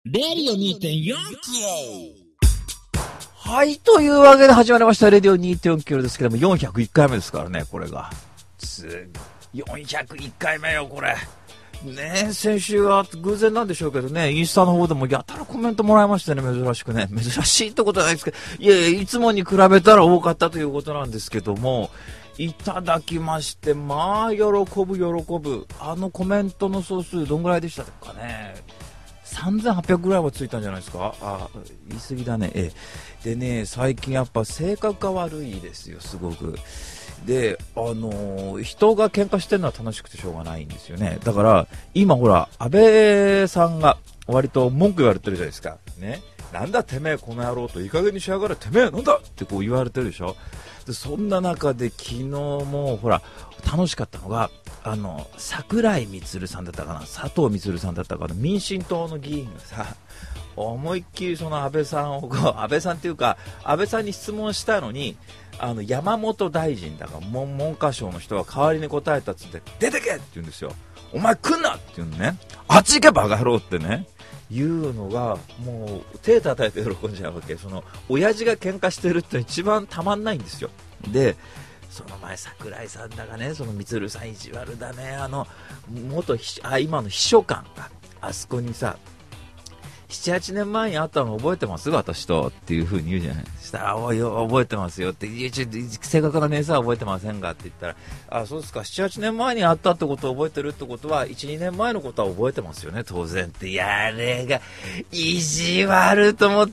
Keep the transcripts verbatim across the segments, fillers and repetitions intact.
レディオ にてんよん キロ。 はい、というわけで始まりましたレディオ にてんよん キロですけども、よんひゃくいっかいめですからね、これが。よんひゃくいっかいめよ、これ。ねえ、先週は偶然なんでしょうけどね、インスタの方でもやたらコメントもらいましたね、珍しくね。珍しいってことはないですけど、いやいや、いつもに比べたら多かったということなんですけども、いただきまして、まあ、喜ぶ喜ぶ。あのコメントの総数どんぐらいでしたかね。さんぜんはっぴゃくぐらいはついたんじゃないですか。あ、言い過ぎだね。えでね、最近やっぱ性格が悪いですよ、すごく。で、あのー、人が喧嘩してるのは楽しくてしょうがないんですよね。だから今ほら安倍さんが割と文句言われてるじゃないですかね。なんだてめえこの野郎と、いい加減にしやがれてめえなんだってこう言われてるでしょ。でそんな中で昨日もほら楽しかったのが、あの桜井満さんだったかな、佐藤満さんだったかな、民進党の議員がさ、思いっきりその安倍さんをこう安倍さんっていうか安倍さんに質問したのに、あの山本大臣だから文文科省の人が代わりに答えたっつって出てけって言うんですよ。お前来んなって言うのね。あっち行けバカ野郎ってね言うのがもう手叩いて喜んじゃうわけ。その親父が喧嘩してるって一番たまんないんですよ。でその前桜井さんだがね、その満さん意地悪だね。あの元あ今の秘書官があそこにさ、ななはちねんまえに会ったの覚えてます私とっていう風に言うじゃない。したらおいよ覚えてますよって、いやちょ正確な年数は覚えてませんがって言ったら、あそうですか、ななはちねんまえに会ったってことを覚えてるってことは いちにねんまえのことは覚えてますよね当然って。やれが意地悪と思って、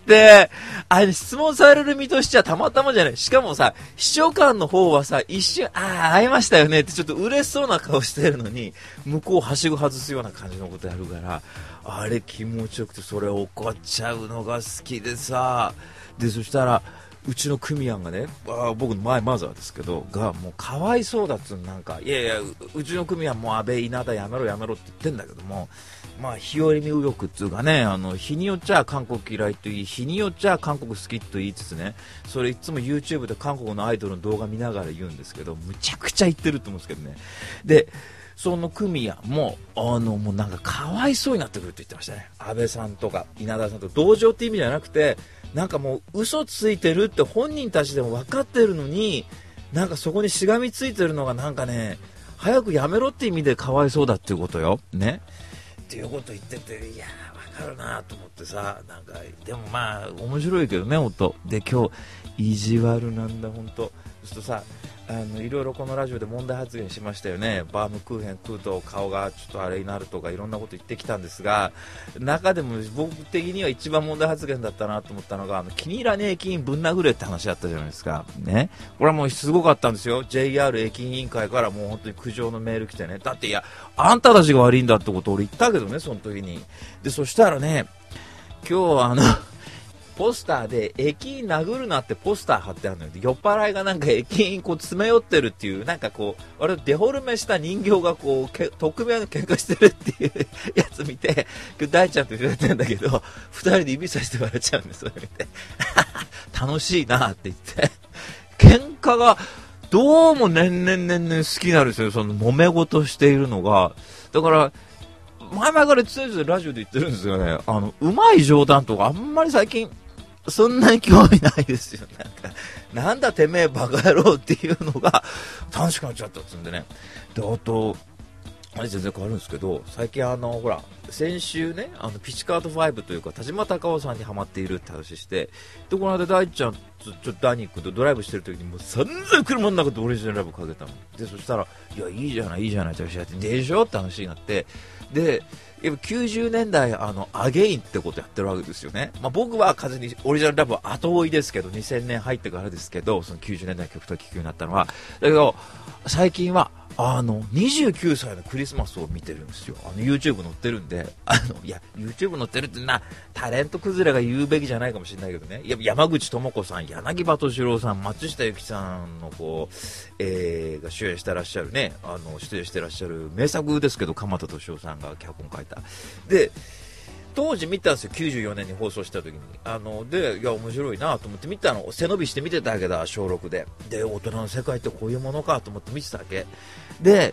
あれ質問される身としてはたまたまじゃない。しかもさ秘書官の方はさ一瞬ああ会いましたよねってちょっと嬉しそうな顔してるのに、向こうはしご外すような感じのことやるから、あれ気持ちよくてそれ怒っちゃうのが好きでさ。でそしたらうちの組合がね、あ僕の前マザーですけどがもうかわいそうだっつう、なんかいやいや う, うちの組合もう安倍稲田やめろやめろって言ってんだけども、まあ日和見右翼っつうかね、あの日によっちゃ韓国嫌いといい、日によっちゃ韓国好きと言いつつね、それいつも YouTube で韓国のアイドルの動画見ながら言うんですけど、むちゃくちゃ言ってると思うんですけどね。でその組合もあのもうなんかかわいそうになってくるって言ってましたね。安倍さんとか稲田さんと同情って意味じゃなくて、なんかもう嘘ついてるって本人たちでも分かってるのに、なんかそこにしがみついてるのがなんかね、早くやめろって意味でかわいそうだっていうことよねっていうこと言ってて、いやー分かるなと思ってさ、なんかでもまあ面白いけどね本当で、今日意地悪なんだ本当。そうするとさ、あのいろいろこのラジオで問題発言しましたよね。バームクーヘン食うと顔がちょっとあれになるとかいろんなこと言ってきたんですが、中でも僕的には一番問題発言だったなと思ったのが、あの気に入らねえ駅員ぶん殴れって話あったじゃないですかね。これはもうすごかったんですよ。 ジェイアール 駅員委員会からもう本当に苦情のメール来てね、だっていやあんたたちが悪いんだってことを俺言ったけどねその時に。でそしたらね、今日あのポスターで駅員殴るなってポスター貼ってあるのよ。酔っ払いがなんか駅員こう詰め寄ってるっていう、なんかこう割とデフォルメした人形がこうけ匿名の喧嘩してるっていうやつ見て、今日大ちゃんと言われてんだけど、二人で指さして笑っちゃうんです。それ見て楽しいなって言って喧嘩がどうも年々年々好きなんですよ、その揉め事しているのが。だから前々から常々ラジオで言ってるんですよね、あのうまい冗談とかあんまり最近そんなに興味ないですよ。なんかなんだてめえバカ野郎っていうのが楽しくなっちゃったっつうんでね。であとあれ全然変わるんですけど、最近あのほら先週ね、あのピチカートファイブというか田島隆夫さんにハマっているって話して、でこの間大ちゃんとちょっとダニックとドライブしてる時にもう散々車の中でオリジナルラブかけたので、そしたらいやいいじゃないいいじゃないって話やってでしょって話になって、でやっぱきゅうじゅうねんだいあのアゲインってことやってるわけですよね。まあ、僕は完全にオリジナルラブは後追いですけど、にせんねん入ってからですけど、そのきゅうじゅうねんだいの曲と聴くようになったのは。だけど最近はあのにじゅうきゅうさいのクリスマスを見てるんですよ。あの YouTube 載ってるんで、あのいや YouTube 載ってるってなタレント崩れが言うべきじゃないかもしれないけどね、いや山口智子さん、柳葉敏郎さん、松下由紀さんのこう、えー、が主演してらっしゃるね、あの出演してらっしゃる名作ですけど、鎌田敏夫さんが脚本書いた。で当時見たんですよ、きゅうじゅうよねんに放送した時に。あのでいや面白いなと思って見たの、背伸びして見てたわけだ、小ろくで。で大人の世界ってこういうものかと思って見てたわけで、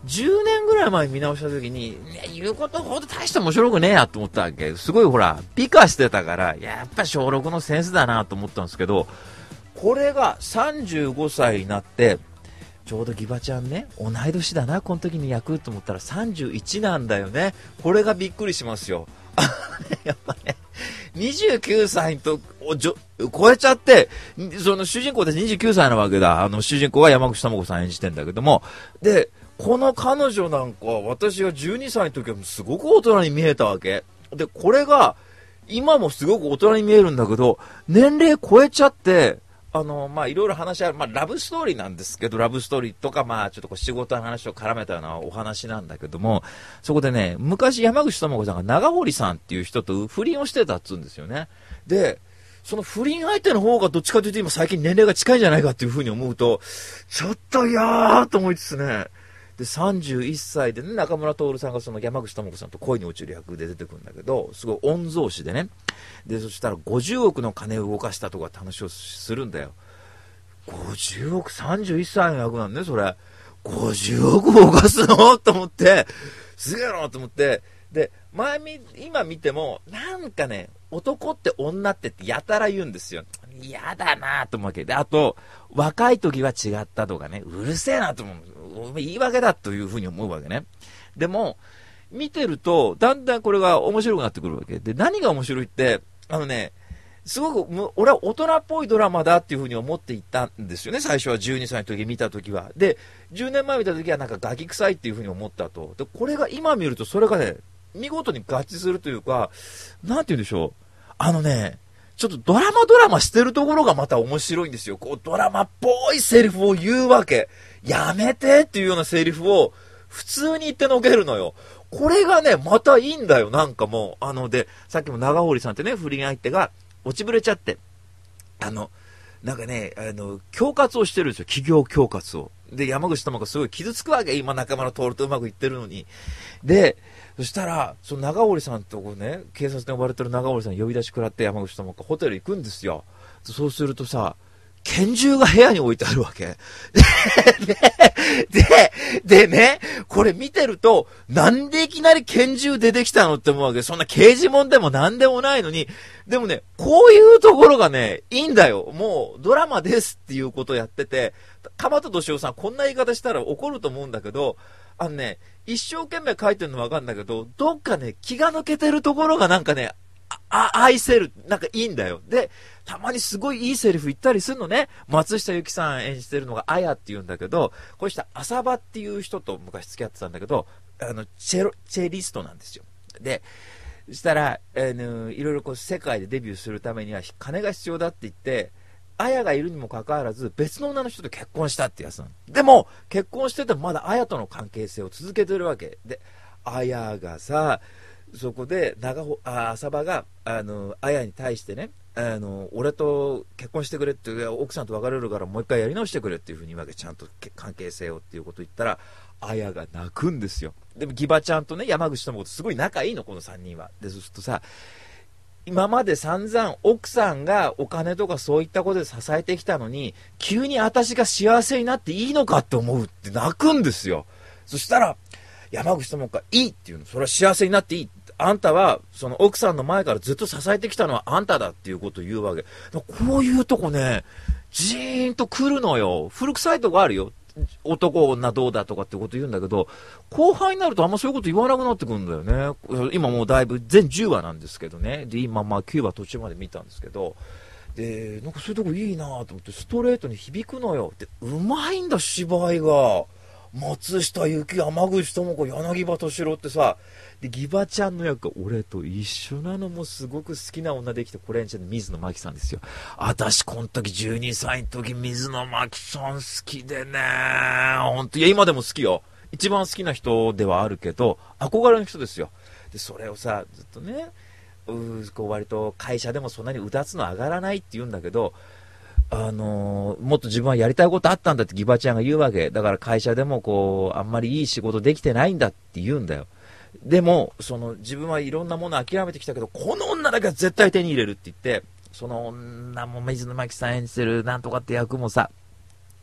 じゅうねんぐらい前に見直した時に、ね、言うことほんと大して面白くねえやと思ったわけ。すごいほら、美化してたから、やっぱ小ろくのセンスだなと思ったんですけど、これがさんじゅうごさいになって、ちょうどギバちゃんね、同い年だな、この時に役と思ったらさんじゅういちなんだよね。これがびっくりしますよ。やっぱね、にじゅうきゅうさいと超えちゃって、その主人公でにじゅうきゅうさいなわけだ。あの主人公は山口智子さん演じてんだけども、で、この彼女なんか私がじゅうにさいの時はすごく大人に見えたわけで、これが今もすごく大人に見えるんだけど、年齢超えちゃって、あのまあいろいろ話し合う、まあラブストーリーなんですけど、ラブストーリーとかまあちょっとこう仕事の話を絡めたようなお話なんだけども、そこでね、昔山口智子さんが長堀さんっていう人と不倫をしてたっつうんですよね。で、その不倫相手の方がどっちかというと今最近年齢が近いんじゃないかっていうふうに思うと、ちょっといやーと思いつつね、でさんじゅういっさいでね、中村徹さんがその山口智子さんと恋に落ちる役で出てくるんだけど、すごい御曹司でね、でそしたらごじゅうおくの金を動かしたとかって話をするんだよ。ごじゅうおく、さんじゅういっさいの役なんね、それ。ごじゅうおく動かすのと思って、すげえなと思って、で前み今見てもなんかね、男って女ってってやたら言うんですよ。嫌だなと思うわけで、あと若い時は違ったとかね、うるせえなと思う、言い訳だというふうに思うわけね。でも見てるとだんだんこれが面白くなってくるわけで、何が面白いって、あのね、すごく俺は大人っぽいドラマだっていうふうに思っていたんですよね。最初はじゅうにさいの時見た時は。でじゅうねんまえ見た時はなんかガキ臭いっていうふうに思ったと。でこれが今見るとそれがね、見事に合致するというか、なんて言うんでしょう、あのね、ちょっとドラマドラマしてるところがまた面白いんですよ。こうドラマっぽいセリフを言うわけ。やめてっていうようなセリフを普通に言ってのけるのよ。これがね、またいいんだよ。なんかもう、あので、さっきも長堀さんってね、不倫相手が落ちぶれちゃって、あの、なんかね、あの、恐喝をしてるんですよ。企業恐喝を。で、山口智子がすごい傷つくわけ。今中村徹とうまくいってるのに。で、そしたら、その長堀さんとこね、警察で呼ばれてる長堀さん呼び出し食らって山口智子がホテル行くんですよ。そうするとさ、拳銃が部屋に置いてあるわけ。で、で、でね、これ見てると、なんでいきなり拳銃出てきたのって思うわけ。そんな刑事もんでもなんでもないのに、でもね、こういうところがね、いいんだよ。もう、ドラマですっていうことをやってて、鎌田敏夫さんこんな言い方したら怒ると思うんだけど、あのね、一生懸命書いてるのわかんだけど、どっかね、気が抜けてるところがなんかね、あ、愛せる、なんかいいんだよ。で、たまにすごいいいセリフ言ったりするのね。松下由紀さん演じてるのがあやって言うんだけど、こうした浅場っていう人と昔付き合ってたんだけど、あの、チェロ、チェリストなんですよ。で、そしたら、あの、いろいろこう世界でデビューするためには金が必要だって言って、あやがいるにもかかわらず別の女の人と結婚したってやつなの。でも、結婚しててもまだあやとの関係性を続けてるわけ。で、あやがさ、そこで長穂あ浅場があのあやに対してね、あの俺と結婚してくれって、奥さんと別れるからもう一回やり直してくれっていうふうに言うわけ。ちゃんと関係性をっていうことを言ったらあやが泣くんですよ。でもギバちゃんとね、山口智子とすごい仲いいの、このさんにんは。でそうするとさ、今まで散々奥さんがお金とかそういったことで支えてきたのに、急に私が幸せになっていいのかって思うって泣くんですよ。そしたら山口智子がいいっていうの、それは幸せになっていい、あんたはその奥さんの前からずっと支えてきたのはあんただっていうことを言うわけ。こういうとこね、ジーンと来るのよ。古臭いとこあるよ、男女どうだとかってこと言うんだけど、後輩になるとあんまそういうこと言わなくなってくるんだよね。今もうだいぶ全じゅうわなんですけどね。で今まあきゅうわ途中まで見たんですけど、でなんかそういうとこいいなと思って、ストレートに響くのよ。でうまいんだ芝居が。松下由紀、山口智子、柳葉敏郎ってさ、でギバちゃんの役が俺と一緒なのもすごく好きな女できて、これにして水野真紀さんですよ。私この時じゅうにさいの時水野真紀さん好きでね、本当いや今でも好きよ。一番好きな人ではあるけど憧れの人ですよ。でそれをさずっとね、うこう割と会社でもそんなにうだつの上がらないって言うんだけど、あのー、もっと自分はやりたいことあったんだってギバちゃんが言うわけだから、会社でもこうあんまりいい仕事できてないんだって言うんだよ。でもその自分はいろんなもの諦めてきたけど、この女だけは絶対手に入れるって言って、その女も水野真紀さん演じてるなんとかって役もさ、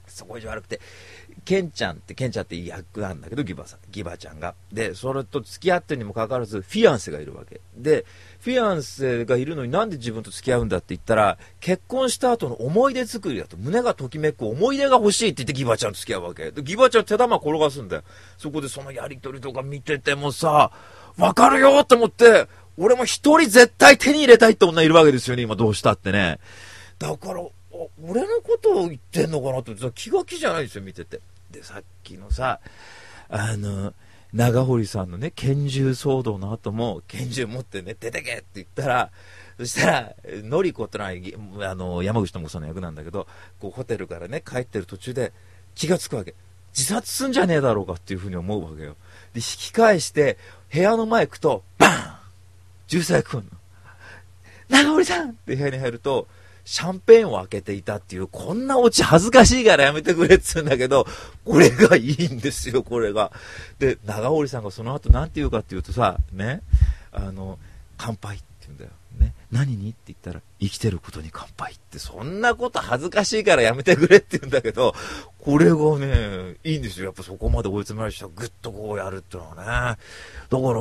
そこ以上悪くて、ケンちゃんって、ケンちゃんって役なんだけど、ギバさん、ギバちゃんが。で、それと付き合ってるにもかかわらず、フィアンセがいるわけ。で、フィアンセがいるのになんで自分と付き合うんだって言ったら、結婚した後の思い出作りだと、胸がときめく思い出が欲しいって言ってギバちゃんと付き合うわけ。で、ギバちゃん手玉転がすんだよ。そこでそのやりとりとか見ててもさ、わかるよと思って、俺も一人絶対手に入れたいって女いるわけですよね、今どうしたってね。だから、俺のことを言ってんのかなって気が気じゃないですよ見てて。でさっきのさあの長堀さんのね拳銃騒動の後も拳銃持ってね出てけって言ったら、そしたらのりこってのはあの山口智子さんの役なんだけど、こうホテルからね帰ってる途中で気がつくわけ。自殺すんじゃねえだろうかっていうふうに思うわけよ。で引き返して部屋の前行くとバーン銃声が来るの。長堀さんって部屋に入るとシャンペーンを開けていたっていう、こんなオチ恥ずかしいからやめてくれって言うんだけど、これがいいんですよ、これが。で、長堀さんがその後なんて言うかっていうとさ、ね、あの、乾杯って言うんだよ。ね、何にって言ったら、生きてることに乾杯って、そんなこと恥ずかしいからやめてくれって言うんだけど、これがね、いいんですよ。やっぱそこまで追い詰められたらぐっとこうやるってのはね。だから、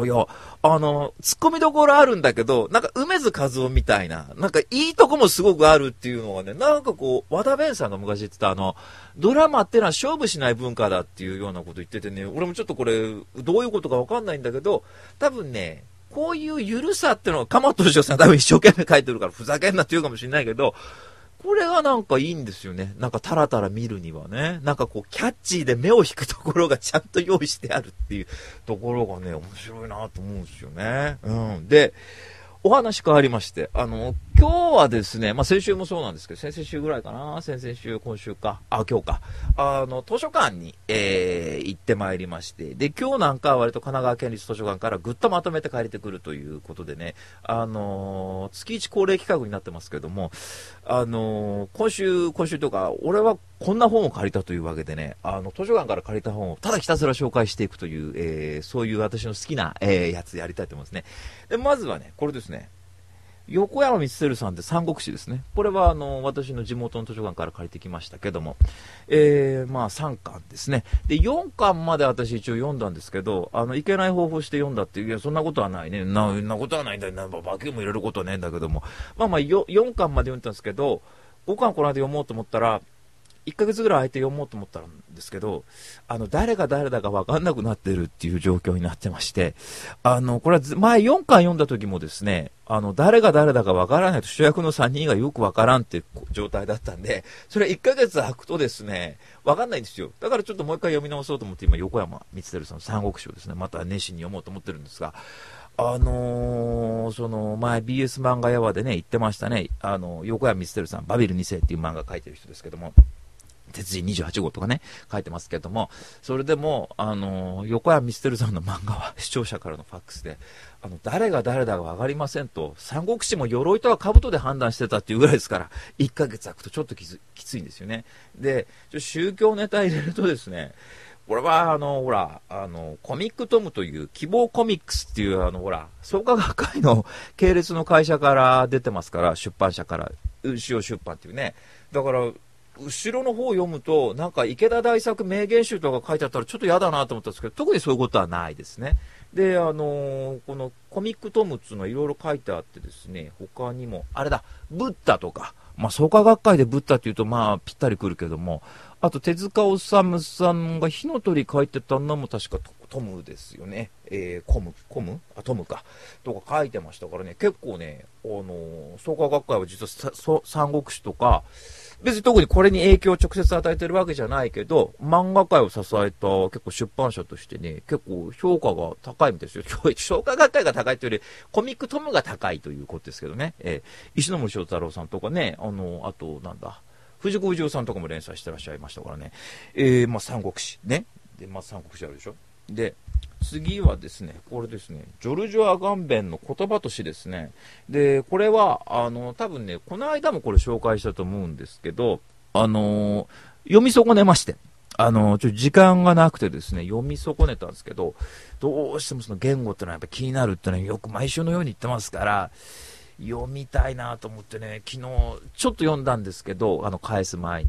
いや、あの、突っ込みどころあるんだけど、なんか梅津和夫みたいな、なんかいいとこもすごくあるっていうのがね、なんかこう、和田弁さんが昔言ってたあの、ドラマってのは勝負しない文化だっていうようなこと言っててね、俺もちょっとこれ、どういうことかわかんないんだけど、多分ね、こういうゆるさってのは、鎌田敏夫さん多分一生懸命書いてるからふざけんなって言うかもしれないけど、これがなんかいいんですよね。なんかタラタラ見るにはね。なんかこうキャッチーで目を引くところがちゃんと用意してあるっていうところがね、面白いなと思うんですよね。うん。で、お話変わりまして、あの、今日はですね、まあ、先週もそうなんですけど、先々週ぐらいかな、先々週、今週か、あ、今日か、あの、図書館に、えー、行ってまいりまして、で、今日なんかは割と神奈川県立図書館からぐっとまとめて借りてくるということでね、あのー、月一恒例企画になってますけども、あのー、今週、今週とか、俺はこんな本を借りたというわけでね、あの、図書館から借りた本をただひたすら紹介していくという、えー、そういう私の好きな、えー、やつやりたいと思いますね。で、まずはね、これですね。横山光輝さんって三国志ですね。これはあの私の地元の図書館から借りてきましたけども、えー、まあさんかんですね。でよんかんまで私一応読んだんですけど、あのいけない方法して読んだっていう、いやそんなことはないね、なそんなことはないんだよ、なバキューム入れることはねえんだけども、まあまあ よ, よんかんまで読んだんですけど、ごかんこの間読もうと思ったらいっかげつぐらい空いて読もうと思ったんですけど、あの誰が誰だか分かんなくなってるっていう状況になってまして、あのこれは前よんかん読んだ時もですね、あの誰が誰だか分からないと主役のさんにんがよく分からんっていう状態だったんで、それいっかげつ空くとですね分かんないんですよ。だからちょっともう一回読み直そうと思って今横山光輝さんの三国志をですねまた熱心に読もうと思ってるんですが、あのー、その前 ビーエス 漫画屋話でね言ってましたね、あの横山光輝さんバビルに世っていう漫画描いてる人ですけども、鉄人にじゅうはちごうとかね書いてますけども、それでもあの横山光輝さんの漫画は視聴者からのファックスで、あの誰が誰だか分かりませんと、三国志も鎧とは兜で判断してたっていうぐらいですから、いっかげつ空くとちょっときつ、きついんですよね。で宗教ネタ入れるとですね、これはあのほらあのコミックトムという希望コミックスっていうあのほら創価学会の系列の会社から出てますから、出版社から牛尾出版っていうね、だから後ろの方を読むとなんか池田大作名言集とか書いてあったらちょっと嫌だなと思ったんですけど、特にそういうことはないですね。であのー、このコミックトムっていうのはいろいろ書いてあってですね、他にもあれだブッダとか、まあ創価学会でブッダっていうとまあぴったりくるけども、あと手塚治虫さんが火の鳥書いてたのも確かトムですよね、えー、コムコムあトムかとか書いてましたからね、結構ねあのー、創価学会は実は三国志とか別に特にこれに影響を直接与えてるわけじゃないけど、漫画界を支えた結構出版社としてね、結構評価が高いみたいですよ。創価学会が高いというより、コミックトムが高いということですけどね。えー、石森章太郎さんとかね、あの、あと、なんだ、藤子不二雄さんとかも連載してらっしゃいましたからね。えー、まあ、三国志。ね。で、まあ、三国志あるでしょ。で、次はですね、これですね、ジョルジョ・アガンベンの言葉としですね。で、これは、あの、多分ね、この間もこれ紹介したと思うんですけど、あの、読み損ねまして、あの、ちょっと時間がなくてですね、読み損ねたんですけど、どうしてもその言語ってのはやっぱ気になるってのはよく毎週のように言ってますから、読みたいなと思ってね、昨日ちょっと読んだんですけど、あの、返す前に、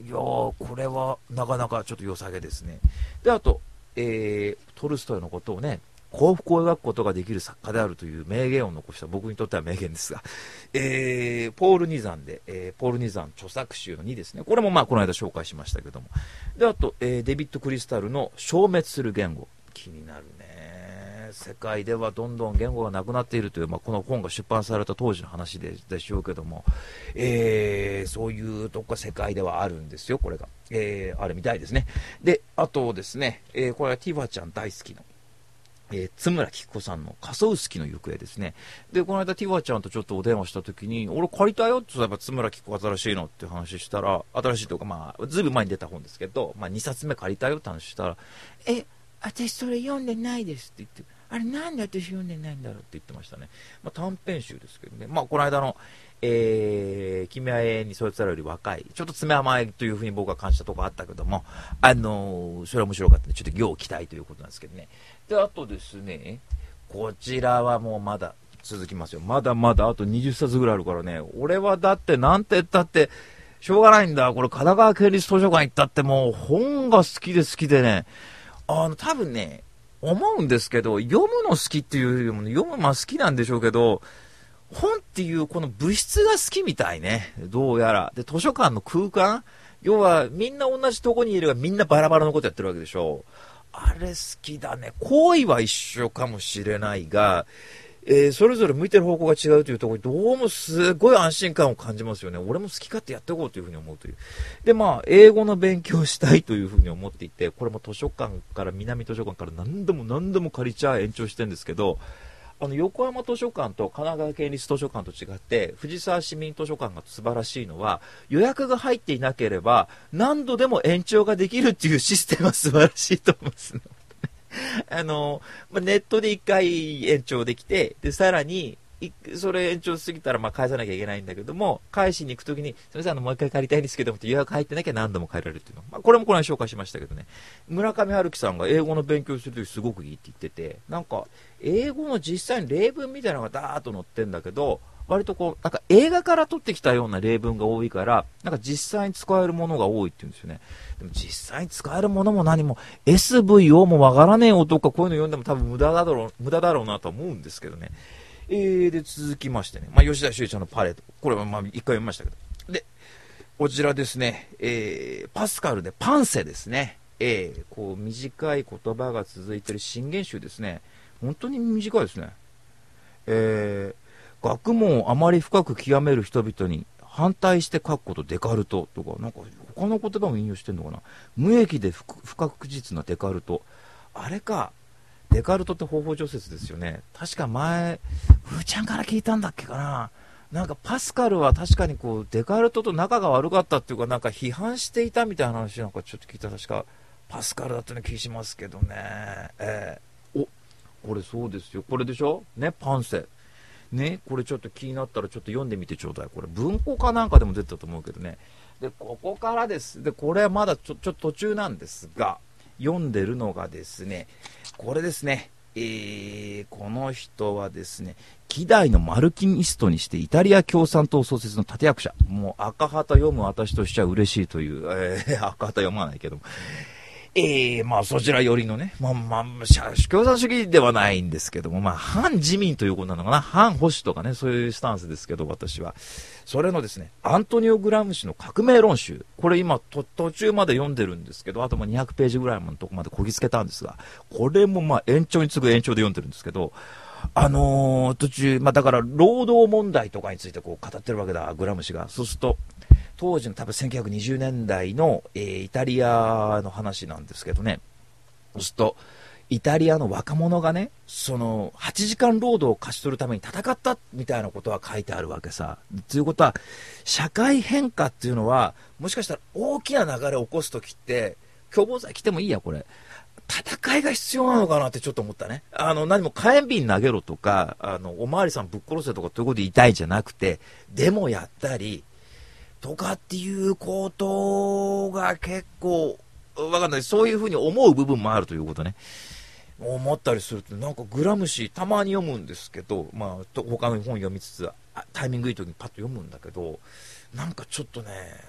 いやー、これはなかなかちょっと良さげですね。で、あと、えー、トルストイのことをね、幸福を描くことができる作家であるという名言を残した、僕にとっては名言ですが、えー、ポール・ニザンで、えー、ポール・ニザン著作集のにですね。これもまあこの間紹介しましたけども。で、あと、えー、デビッド・クリスタルの消滅する言語。気になるね。世界ではどんどん言語がなくなっているという、まあ、この本が出版された当時の話 で, でしょうけども、えー、そういうとこが世界ではあるんですよ、これが。えー、あるみたいですね。で、あとですね、えー、これはティファちゃん大好きな、えー、津村菊子さんの仮想月の行方ですね。で、この間ティファちゃんとちょっとお電話したときに、俺借りたよって言ったら、津村菊子新しいのって話したら、新しいというかまあ、ずいぶん前に出た本ですけど、まあにさつめ借りたよって話したら、え、私それ読んでないですって言って、あれなんで私読んでないんだろうって言ってましたね。まあ、短編集ですけどね。まあこの間の、えー、君は永遠にそいつらより若い。ちょっと爪甘いというふうに僕は感じたところあったけども、あのー、それは面白かったんで、ちょっと要期待ということなんですけどね。で、あとですね、こちらはもうまだ続きますよ。まだまだあとにじゅっさつぐらいあるからね。俺はだってなんて言ったって、しょうがないんだ。これ神奈川県立図書館行ったってもう本が好きで好きでね、あの、多分ね、思うんですけど、読むの好きっていうよりも、ね、読むまあ好きなんでしょうけど、本っていうこの物質が好きみたいね。どうやら。で、図書館の空間、要はみんな同じとこにいるがみんなバラバラのことやってるわけでしょ。あれ好きだね。行為は一緒かもしれないが、えー、それぞれ向いてる方向が違うというところにどうもすごい安心感を感じますよね。俺も好き勝手やっていこうというふうに思うという。で、まあ、英語の勉強したいというふうに思っていて、これも図書館から、南図書館から何度も何度も借りちゃ延長してるんですけど、あの、横浜図書館と神奈川県立図書館と違って、藤沢市民図書館が素晴らしいのは、予約が入っていなければ、何度でも延長ができるっていうシステムは素晴らしいと思うんですね。あの、まあ、ネットでいっかい延長できて、で、さらに、それ延長しすぎたらまあ返さなきゃいけないんだけども、返しに行くときに、すみません、あの、もう一回借りたいんですけどもって予約入ってなきゃ何度も借りられるっていうの。まあ、これもこの間紹介しましたけどね。村上春樹さんが英語の勉強するときすごくいいって言ってて、なんか、英語の実際に例文みたいなのがダーッと載ってんだけど、割とこう、なんか映画から撮ってきたような例文が多いから、なんか実際に使えるものが多いって言うんですよね。でも実際に使えるものも何も エスブイオー もわからねえ男がこういうの読んでも多分無駄だろう、無駄だろうなと思うんですけどね。えー、で続きましてね、まあ、吉田修一さんのパレード。これはまあ一回読みましたけど。で、こちらですね、えー、パスカルでパンセですね。えー、こう短い言葉が続いている新言集ですね。本当に短いですね。えー、学問をあまり深く極める人々に反対して書くことデカルトとか、なんか他の言葉も引用してんのかな。無益で不確実なデカルト。あれか。デカルトって方法除説ですよね。確か前、ふーちゃんから聞いたんだっけかな。なんかパスカルは確かにこう、デカルトと仲が悪かったっていうか、なんか批判していたみたいな話なんかちょっと聞いた。確かパスカルだったような気しますけどね。えー、お、これそうですよ。これでしょね、パンセ。ね、これちょっと気になったらちょっと読んでみてちょうだい。これ文庫かなんかでも出てたと思うけどね。で、ここからです。で、これはまだちょ、ちょっと途中なんですが、読んでるのがですね、これですね、えー、この人はですね、希代のマルキニストにしてイタリア共産党創設の立役者。もう赤旗読む私としちゃ嬉しいという、えー、赤旗読まないけども。えー、まあそちら寄りのね、まあまあ、共産主義ではないんですけども、まあ反自民ということなのかな、反保守とかね、そういうスタンスですけど、私は。それのですね、アントニオ・グラムシの革命論集。これ今と、途中まで読んでるんですけど、あともうにひゃくページぐらいのとこまでこぎつけたんですが、これもまあ延長に次ぐ延長で読んでるんですけど、あのー、途中、まあだから労働問題とかについてこう語ってるわけだ、グラムシが。そうすると、当時の多分せんきゅうひゃくにじゅうねんだいの、えー、イタリアの話なんですけどね。そうすると、イタリアの若者がね、その、はちじかん労働を勝ち取るために戦ったみたいなことは書いてあるわけさ。ということは、社会変化っていうのは、もしかしたら大きな流れを起こすときって、共謀罪来てもいいや、これ。戦いが必要なのかなってちょっと思ったね。あの、何も火炎瓶投げろとか、あの、おまわりさんぶっ殺せとかということで痛いじゃなくて、デモやったり、とかっていうことが結構、わかんない。そういうふうに思う部分もあるということね。思ったりすると、なんかグラムシたまに読むんですけど、まあ、他の本読みつつ、タイミングいい時にパッと読むんだけど、なんかちょっとね、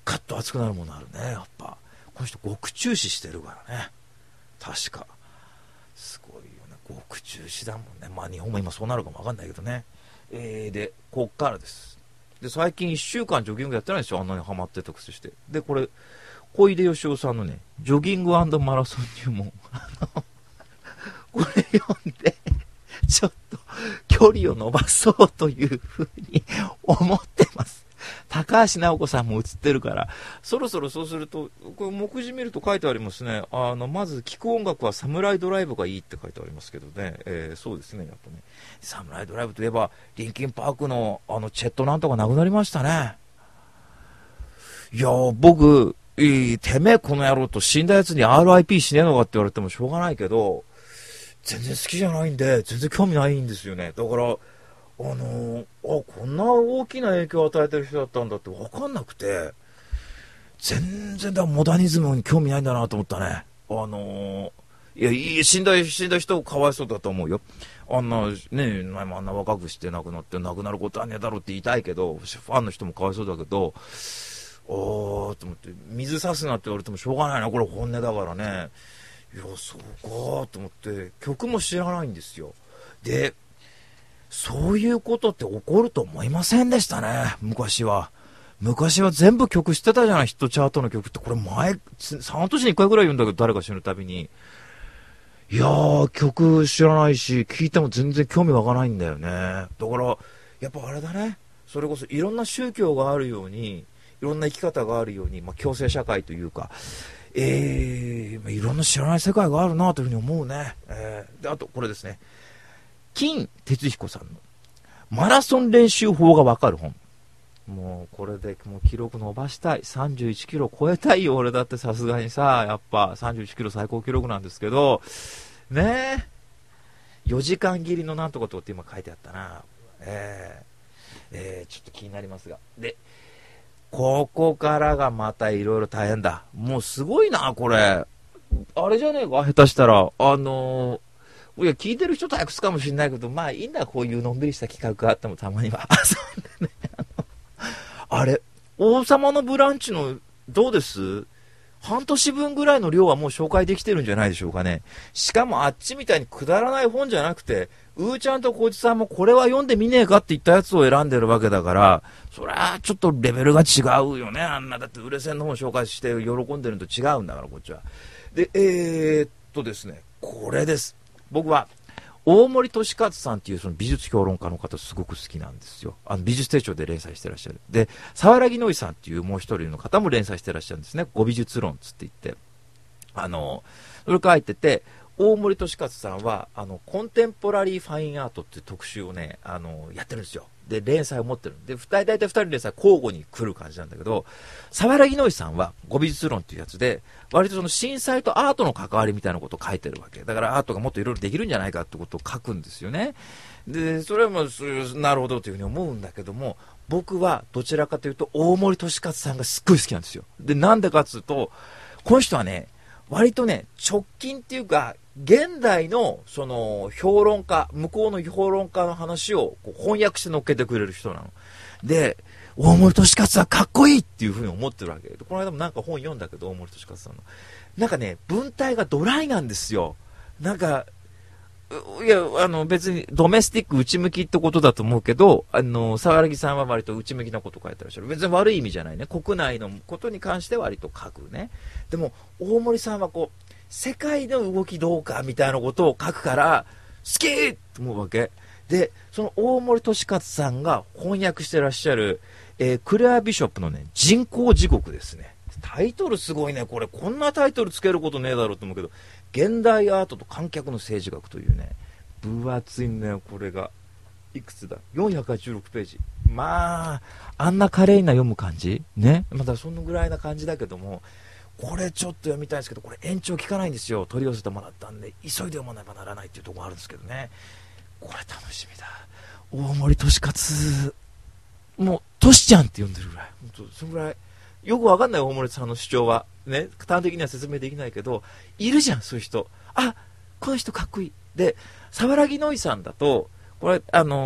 カッと熱くなるものあるね。やっぱこの人獄中死してるからね、確か。すごいよね、獄中死だもんね。まあ日本も今そうなるかもわかんないけどね。えー、でこっからです。で最近いっしゅうかんジョギングやってないんですよ、あんなにハマって特集して。でこれ小出義雄さんのねジョギング&マラソン入門これ読んでちょっと距離を伸ばそうというふうに思ってます。高橋直子さんも映ってるから、そろそろそうすると、これ目次見ると書いてありますね。あのまず聴く音楽はサムライドライブがいいって書いてありますけどね、えー、そうですね、やっぱね、サムライドライブといえばリンキンパークのあのチェットなんとかなくなりましたね。いやー僕いいてめえこの野郎と死んだやつに アールアイピー しねえのかって言われてもしょうがないけど、全然好きじゃないんで全然興味ないんですよね。だからあのー、あこんな大きな影響を与えてる人だったんだって分かんなくて、全然だモダニズムに興味ないんだなと思ったね。あのー、いやいい死んだ死んだ人かわいそうだと思うよ。あんなねあんな若くして亡くなって亡くなることはねえだろうって言いたいけど、ファンの人もかわいそうだけど、おーと思って水差すなって言われてもしょうがないな、これ本音だからね。いやそうかと思って曲も知らないんですよ。でそういうことって起こると思いませんでしたね。昔は昔は全部曲知ってたじゃない、ヒットチャートの曲って。これ前さん年にいっかいぐらい言うんだけど、誰か死ぬたびに。いやー曲知らないし聞いても全然興味湧かないんだよね。だからやっぱあれだね、それこそいろんな宗教があるようにいろんな生き方があるように、まあ、共生社会というか、えー、いろんな知らない世界があるなというふうに思うね。えー、であとこれですね、金哲彦さんのマラソン練習法がわかる本。もうこれでもう記録伸ばしたい、さんじゅういちキロ超えたいよ俺だって。さすがにさやっぱさんじゅういちキロ最高記録なんですけどねえ、よじかん切りのなんとかとって今書いてあったな。えー、えー、ちょっと気になりますが、でここからがまたいろいろ大変だ。もうすごいなこれ。あれじゃねえか、下手したらあのーいや聞いてる人退屈かもしれないけど、まあいいんだ、こういうのんびりした企画があってもたまにはそうね、あのあれ王様のブランチのどうです、半年分ぐらいの量はもう紹介できてるんじゃないでしょうかね。しかもあっちみたいにくだらない本じゃなくて、うーちゃんとこいつさんもこれは読んでみねえかって言ったやつを選んでるわけだから、そりゃちょっとレベルが違うよね。あんなだって売れ線の本紹介して喜んでるのと違うんだからこっちは。でえー、っとですねこれです。僕は大森俊勝さんっていうその美術評論家の方すごく好きなんですよ。あの美術手帳で連載してらっしゃる。で沢良木ノイさんっていうもう一人の方も連載してらっしゃるんですね。ご美術論つって言って、あのそれ書いてて、大森俊勝さんはあのコンテンポラリーファインアートっていう特集をねあのやってるんですよ。で連載を持ってるんで、大体ふたり連載交互に来る感じなんだけど、沢良木ノイさんはご美術論っていうやつで割とその震災とアートの関わりみたいなことを書いてるわけだから、アートがもっといろいろできるんじゃないかってことを書くんですよね。でそれはもうなるほどというふうに思うんだけども、僕はどちらかというと大森俊勝さんがすっごい好きなんですよ。でなんでかっつうと、この人はね割とね直近っていうか現代のその評論家、向こうの評論家の話をこう翻訳して乗っけてくれる人なので、大森俊勝さんかっこいいっていうふうに思ってるわけで、この間もなんか本読んだけど大森俊勝さんのなんかね文体がドライなんですよ。なんかいやあの別にドメスティック内向きってことだと思うけど、あの沢良木さんは割と内向きなこと書いてらっしゃる。別に悪い意味じゃないね、国内のことに関して割と書くね。でも大森さんはこう世界の動きどうかみたいなことを書くから好きって思うわけで、その大森俊勝さんが翻訳してらっしゃる、えー、クレア・ビショップのね人工地獄ですね。タイトルすごいねこれ。こんなタイトルつけることねえだろうと思うけど、現代アートと観客の政治学というね分厚いんだよこれが。いくつだ、よんひゃくはちじゅうろくページ。まああんな華麗な読む感じね、まだそのぐらいな感じだけども、これちょっと読みたいんですけど、これ延長効かないんですよ。取り寄せてもらったんで急いで読まねばならないっていうところがあるんですけどね。これ楽しみだ。大森俊勝もうトシちゃんって呼んでるぐらい、本当そのぐらいよくわかんない大森さんの主張はね、端的には説明できないけどいるじゃんそういう人。あこの人かっこいい。で沢良木ノイさんだとこれあの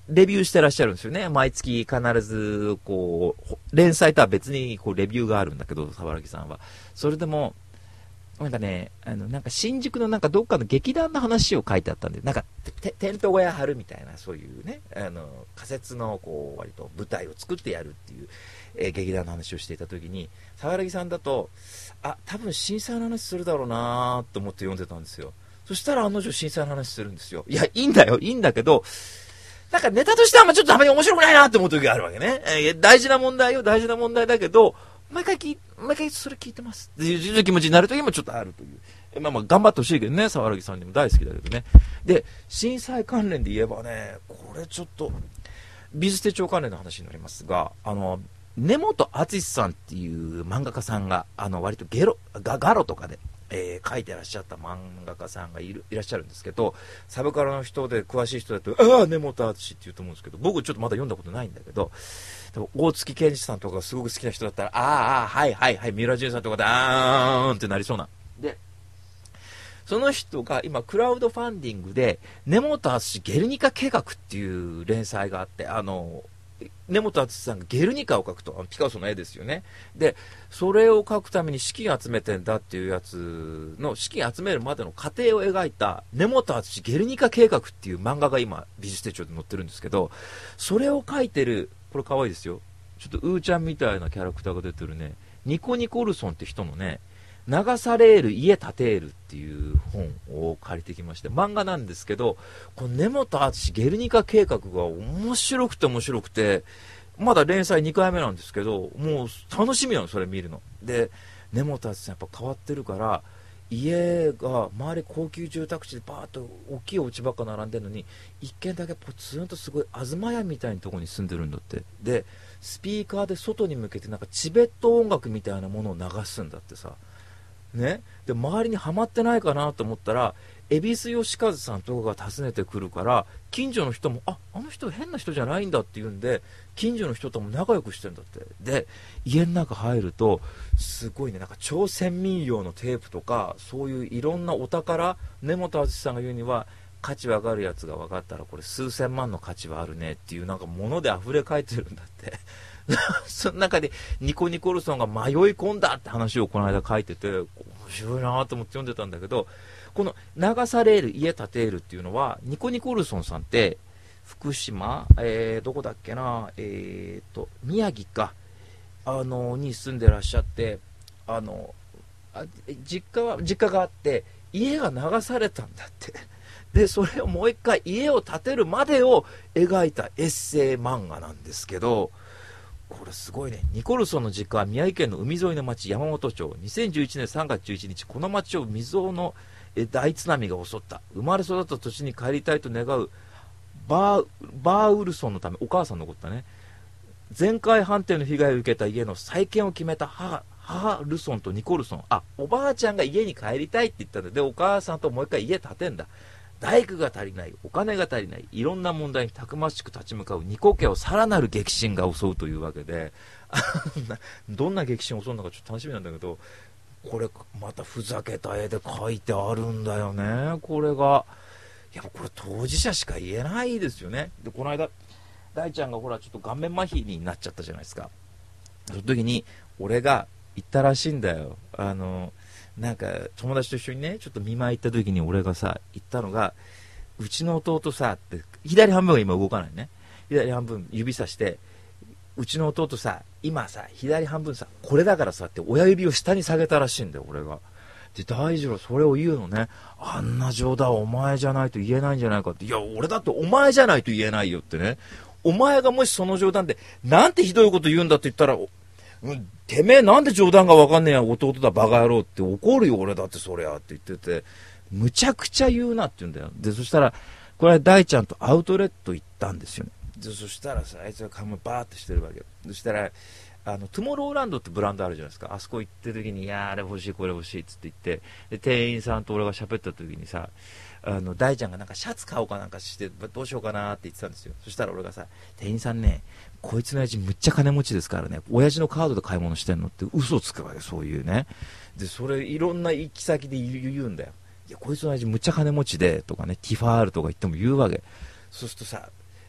レビューしてらっしゃるんですよね。毎月必ず、こう、連載とは別にこうレビューがあるんだけど、沢木さんは。それでも、なんかね、あの、なんか新宿のなんかどっかの劇団の話を書いてあったんで、なんかテテント小屋張るみたいな、そういうね、あの、仮設のこう、割と舞台を作ってやるっていう、えー、劇団の話をしていたときに、沢木さんだと、あ、多分震災の話するだろうなと思って読んでたんですよ。そしたら案の定震災の話するんですよ。いや、いいんだよ、いいんだけど、なんかネタとしてはあんまちょっとあまり面白くないなって思う時があるわけね。えー、大事な問題よ、大事な問題だけど、毎回聞い、毎回それ聞いてますっていう気持ちになる時もちょっとあるという。えー、まあまあ頑張ってほしいけどね、沢木さんにも大好きだけどね。で、震災関連で言えばね、これちょっと、美術手帳関連の話になりますが、あの、根本敦さんっていう漫画家さんが、あの、割とゲロ、ガガロとかで、えー、書いてらっしゃった漫画家さんがいるいらっしゃるんですけど、サブカルの人で詳しい人だと、ああ、根本敦って言うと思うんですけど、僕ちょっとまだ読んだことないんだけど、大月健二さんとかがすごく好きな人だったら、ああ、ああ、はいはいはい、三浦淳さんとかで、あーんってなりそうな。で、その人が今、クラウドファンディングで、根本敦ゲルニカ計画っていう連載があって、あの、根本敦さんがゲルニカを描くと、あのピカソの絵ですよね。で、それを描くために資金集めてんだっていうやつの資金集めるまでの過程を描いた根本敦ゲルニカ計画っていう漫画が今美術手帳で載ってるんですけど、それを描いてる、これ可愛いですよ。ちょっとうーちゃんみたいなキャラクターが出てるね、ニコニコルソンって人のね、流される家建てるっていう本を借りてきまして、漫画なんですけど、この根本敦ゲルニカ計画が面白くて面白くて、まだ連載にかいめなんですけど、もう楽しみなの、それ見るの。で、根本敦さんやっぱ変わってるから、家が周り高級住宅地でバーッと大きいお家ばっか並んでるのに、一軒だけポツンとすごい東屋みたいなところに住んでるんだって。で、スピーカーで外に向けてなんかチベット音楽みたいなものを流すんだってさ。ね、で周りにはまってないかなと思ったら、恵比寿義和さんとかが訪ねてくるから、近所の人も、あ、あの人変な人じゃないんだって言うんで、近所の人とも仲良くしてるんだって。で、家の中入ると、すごいね、なんか超先民用のテープとか、そういういろんなお宝、根本敦さんが言うには、価値わかるやつが分かったら、これ数千万の価値はあるねっていう、なんか物で溢れ返ってるんだって。その中でニコニコルソンが迷い込んだって話をこの間書いてて、面白いなと思って読んでたんだけど、この流される家建てるっていうのは、ニコニコルソンさんって福島、えー、どこだっけな、えーと宮城か、あのに住んでらっしゃって、あのあ実家は実家があって家が流されたんだって。でそれをもう一回家を建てるまでを描いたエッセイ漫画なんですけど、これすごいね。ニコルソンの実家は宮城県の海沿いの町山本町。にせんじゅういちねんさんがつじゅういちにち、この町を未曾有の大津波が襲った。生まれ育った土地に帰りたいと願うバーバーウルソンのため、お母さんのことだね。前回判定の被害を受けた家の再建を決めた母母ルソンとニコルソン。あ、おばあちゃんが家に帰りたいって言ったんだ。でお母さんともう一回家建てんだ。大工が足りない、お金が足りない、いろんな問題にたくましく立ち向かうニコ家をさらなる激震が襲うというわけで、どんな激震を襲うのかちょっと楽しみなんだけど、これまたふざけた絵で描いてあるんだよね。これがやっぱこれ当事者しか言えないですよね。でこの間大ちゃんがほらちょっと顔面麻痺になっちゃったじゃないですか。その時に俺が言ったらしいんだよ。あのなんか友達と一緒にねちょっと見舞い行った時に俺がさ言ったのが、うちの弟さって左半分が今動かないね、左半分指さして、うちの弟さ今さ左半分さこれだからさって親指を下に下げたらしいんだよ俺が。で大二郎それを言うのね。あんな冗談お前じゃないと言えないんじゃないかって。いや俺だってお前じゃないと言えないよってね。お前がもしその冗談でなんてひどいこと言うんだって言ったら、うん、てめえなんで冗談がわかんねえや弟だバカ野郎って怒るよ俺だってそりゃって言ってて、むちゃくちゃ言うなって言うんだよ。でそしたらこれは大ちゃんとアウトレット行ったんですよね。でそしたらさあいつが顔もバーってしてるわけよ。そしたらあのトゥモローランドってブランドあるじゃないですか。あそこ行ってる時にいやあれ欲しいこれ欲しいっつって言って、で店員さんと俺が喋った時にさ、あの大ちゃんがなんかシャツ買おうかなんかしてどうしようかなって言ってたんですよ。そしたら俺がさ、店員さんねこいつの親父むっちゃ金持ちですからね、親父のカードで買い物してんのって嘘つくわけ、そういうね。でそれいろんな行き先で言うんだよ。いやこいつの親父むっちゃ金持ちでとかね、ティファールとか言っても言うわけ。そうするとさ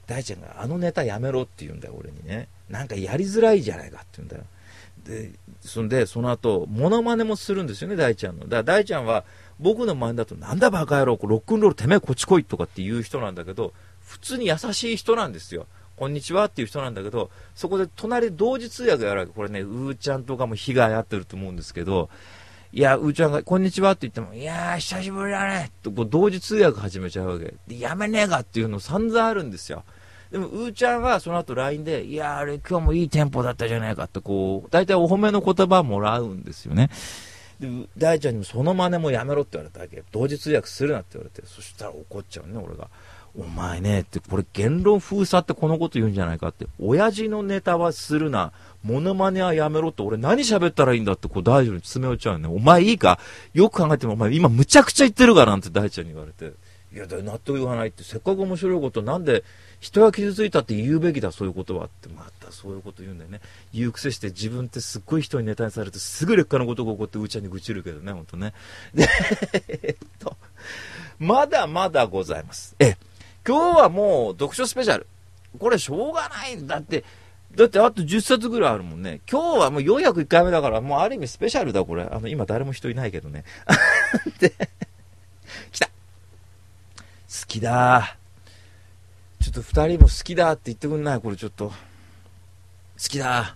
大ちゃんがあのネタやめろって言うんだよ、俺にね。なんかやりづらいじゃないかって言うんだよ。で、そんで、その後、モノマネもするんですよね、大ちゃんの。だから大ちゃんは、僕の前だと、なんだバカ野郎、ロックンロールてめえこっち来いとかっていう人なんだけど、普通に優しい人なんですよ。こんにちはっていう人なんだけど、そこで隣で同時通訳やるわけ。これね、うーちゃんとかも被害あってると思うんですけど、いや、うーちゃんが、こんにちはって言っても、いやー、久しぶりだねとこう同時通訳始めちゃうわけ。で、やめねえかっていうの散々あるんですよ。でも、うーちゃんはその後 ライン で、いやー、あれ今日もいいテンポだったじゃないかって、こう、大体お褒めの言葉もらうんですよね。で、大ちゃんにもその真似もやめろって言われたわけ。同時通訳するなって言われて、そしたら怒っちゃうね、俺が。お前ねって、これ言論封鎖ってこのこと言うんじゃないかって。親父のネタはするな。モノマネはやめろって、俺何喋ったらいいんだって、こう大丈夫に詰め落ちちゃうね。お前いいかよく考えても、お前今むちゃくちゃ言ってるからなんて大ちゃんに言われて。いや、納得がないって、せっかく面白いことなんで人が傷ついたって言うべきだ、そういうことはって。またそういうこと言うんだよね。言う癖して自分ってすっごい人にネタにされてすぐ劣化のことが起こってうーちゃんに愚痴るけどね、ほんとね。で、えっと、まだまだございます。え、今日はもう読書スペシャル。これしょうがないんだって、だってあとじゅっさつぐらいあるもんね。今日はもうよんひゃくいっかいめだから、もうある意味スペシャルだ、これ。あの、今誰も人いないけどね。で、来た。好きだ。ちょっと二人も好きだって言ってくんない？これちょっと。好きだ。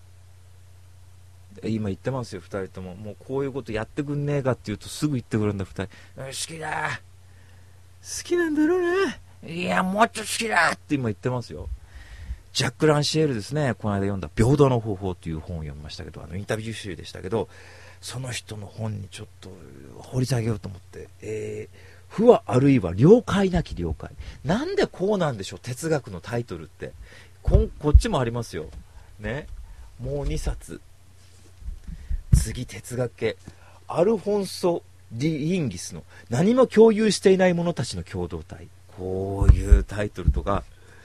今言ってますよ、二人とも。もうこういうことやってくんねえかって言うとすぐ言ってくるんだ、二人。好きだ。好きなんだろうな。いや、もうちょっと好きだって今言ってますよ。ジャック・ランシエルですね、この間読んだ平等の方法という本を読みましたけど、あのインタビュー集でしたけど、その人の本にちょっと掘り下げようと思って、えー、不はあるいは了解なき了解。なんでこうなんでしょう、哲学のタイトルって。こ, こっちもありますよ。ね。もうにさつ。次、哲学系。アルフォンソ・ディ・インギスの何も共有していない者たちの共同体。こういうタイトルとか、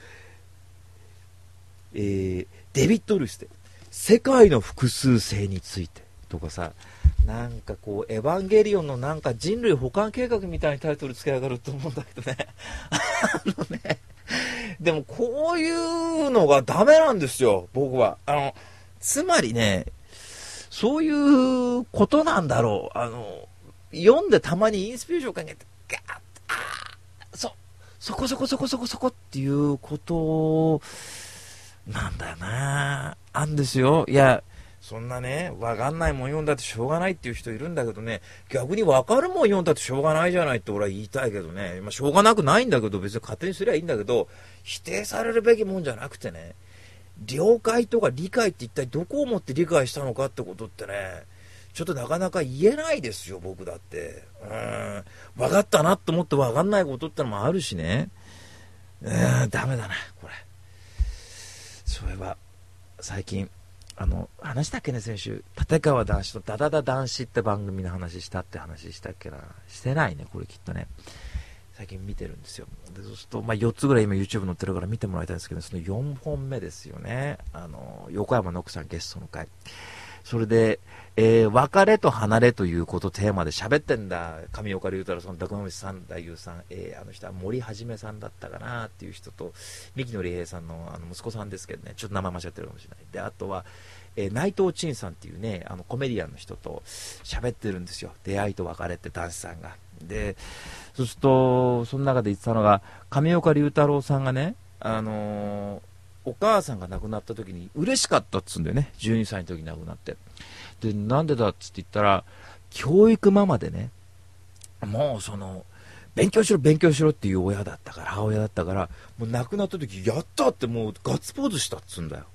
えー、デビッド・ルイスで世界の複数性についてとかさ、なんかこうエヴァンゲリオンのなんか人類保管計画みたいにタイトルつけやがると思うんだけどねあのね、でもこういうのがダメなんですよ、僕は。あのつまりね、そういうことなんだろう。あの読んでたまにインスピレーションをかけてガーッ、あー、そそこそこそこそこそこっていうことなんだよな、あんですよ。いや、そんなね、わかんないもん読んだってしょうがないっていう人いるんだけどね、逆にわかるもん読んだってしょうがないじゃないって俺は言いたいけどね。まあ、しょうがなくないんだけど、別に勝手にすりゃいいんだけど、否定されるべきもんじゃなくてね、了解とか理解って一体どこをもって理解したのかってことってね、ちょっとなかなか言えないですよ、僕だって。うーん、分かったなと思って分かんないことってのもあるしね。うーん、ダメだな、これ。そういえば、最近、あの、話したっけね、先週。立川談志とダダダ談志って番組の話したって話したっけな。してないね、これきっとね。最近見てるんですよ。でそうすると、まあ、よっつぐらい今 YouTube 載ってるから見てもらいたいんですけど、そのよんほんめですよね。あの、横山ノックさんゲストの回。それで、えー、別れと離れということテーマで喋ってんだ。上岡龍太郎さん、高橋さん、大優さん、えー、あの人は森はじめさんだったかなっていう人と、三木のり平さんのあの息子さんですけどね、ちょっと名前間違ってるかもしれない。で、あとは、えー、内藤陳さんっていうね、あのコメディアンの人と喋ってるんですよ。出会いと別れって男子さんが。で、そうすると、その中で言ってたのが、上岡龍太郎さんがね、あのー、お母さんが亡くなった時に嬉しかったっつうんだよね。じゅうにさいの時に亡くなって。で、なんでだっつって言ったら、教育ママでね、もうその、勉強しろ勉強しろっていう親だったから、母親だったから、もう亡くなった時、やったってもうガッツポーズしたっつうんだよ。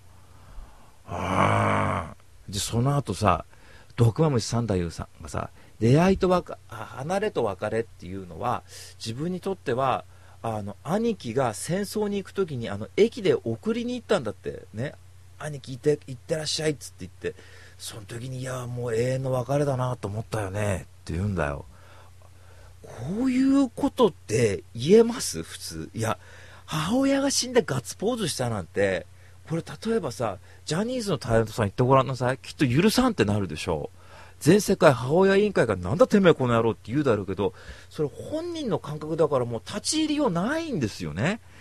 ああ。で、その後さ、毒まむし三太夫さんがさ、出会いと別離れと別れっていうのは、自分にとっては、あの兄貴が戦争に行くときにあの駅で送りに行ったんだってね。兄貴行って行ってらっしゃいっつって言って、その時にいやもう永遠の別れだなと思ったよねって言うんだよ。こういうことって言えます普通。いや、母親が死んでガッツポーズしたなんて、これ例えばさ、ジャニーズのタレントさん言ってごらんなさい。きっと許さんってなるでしょう。全世界母親委員会がなんだてめえこの野郎って言うだろうけど、それ本人の感覚だからもう立ち入りようないんですよね。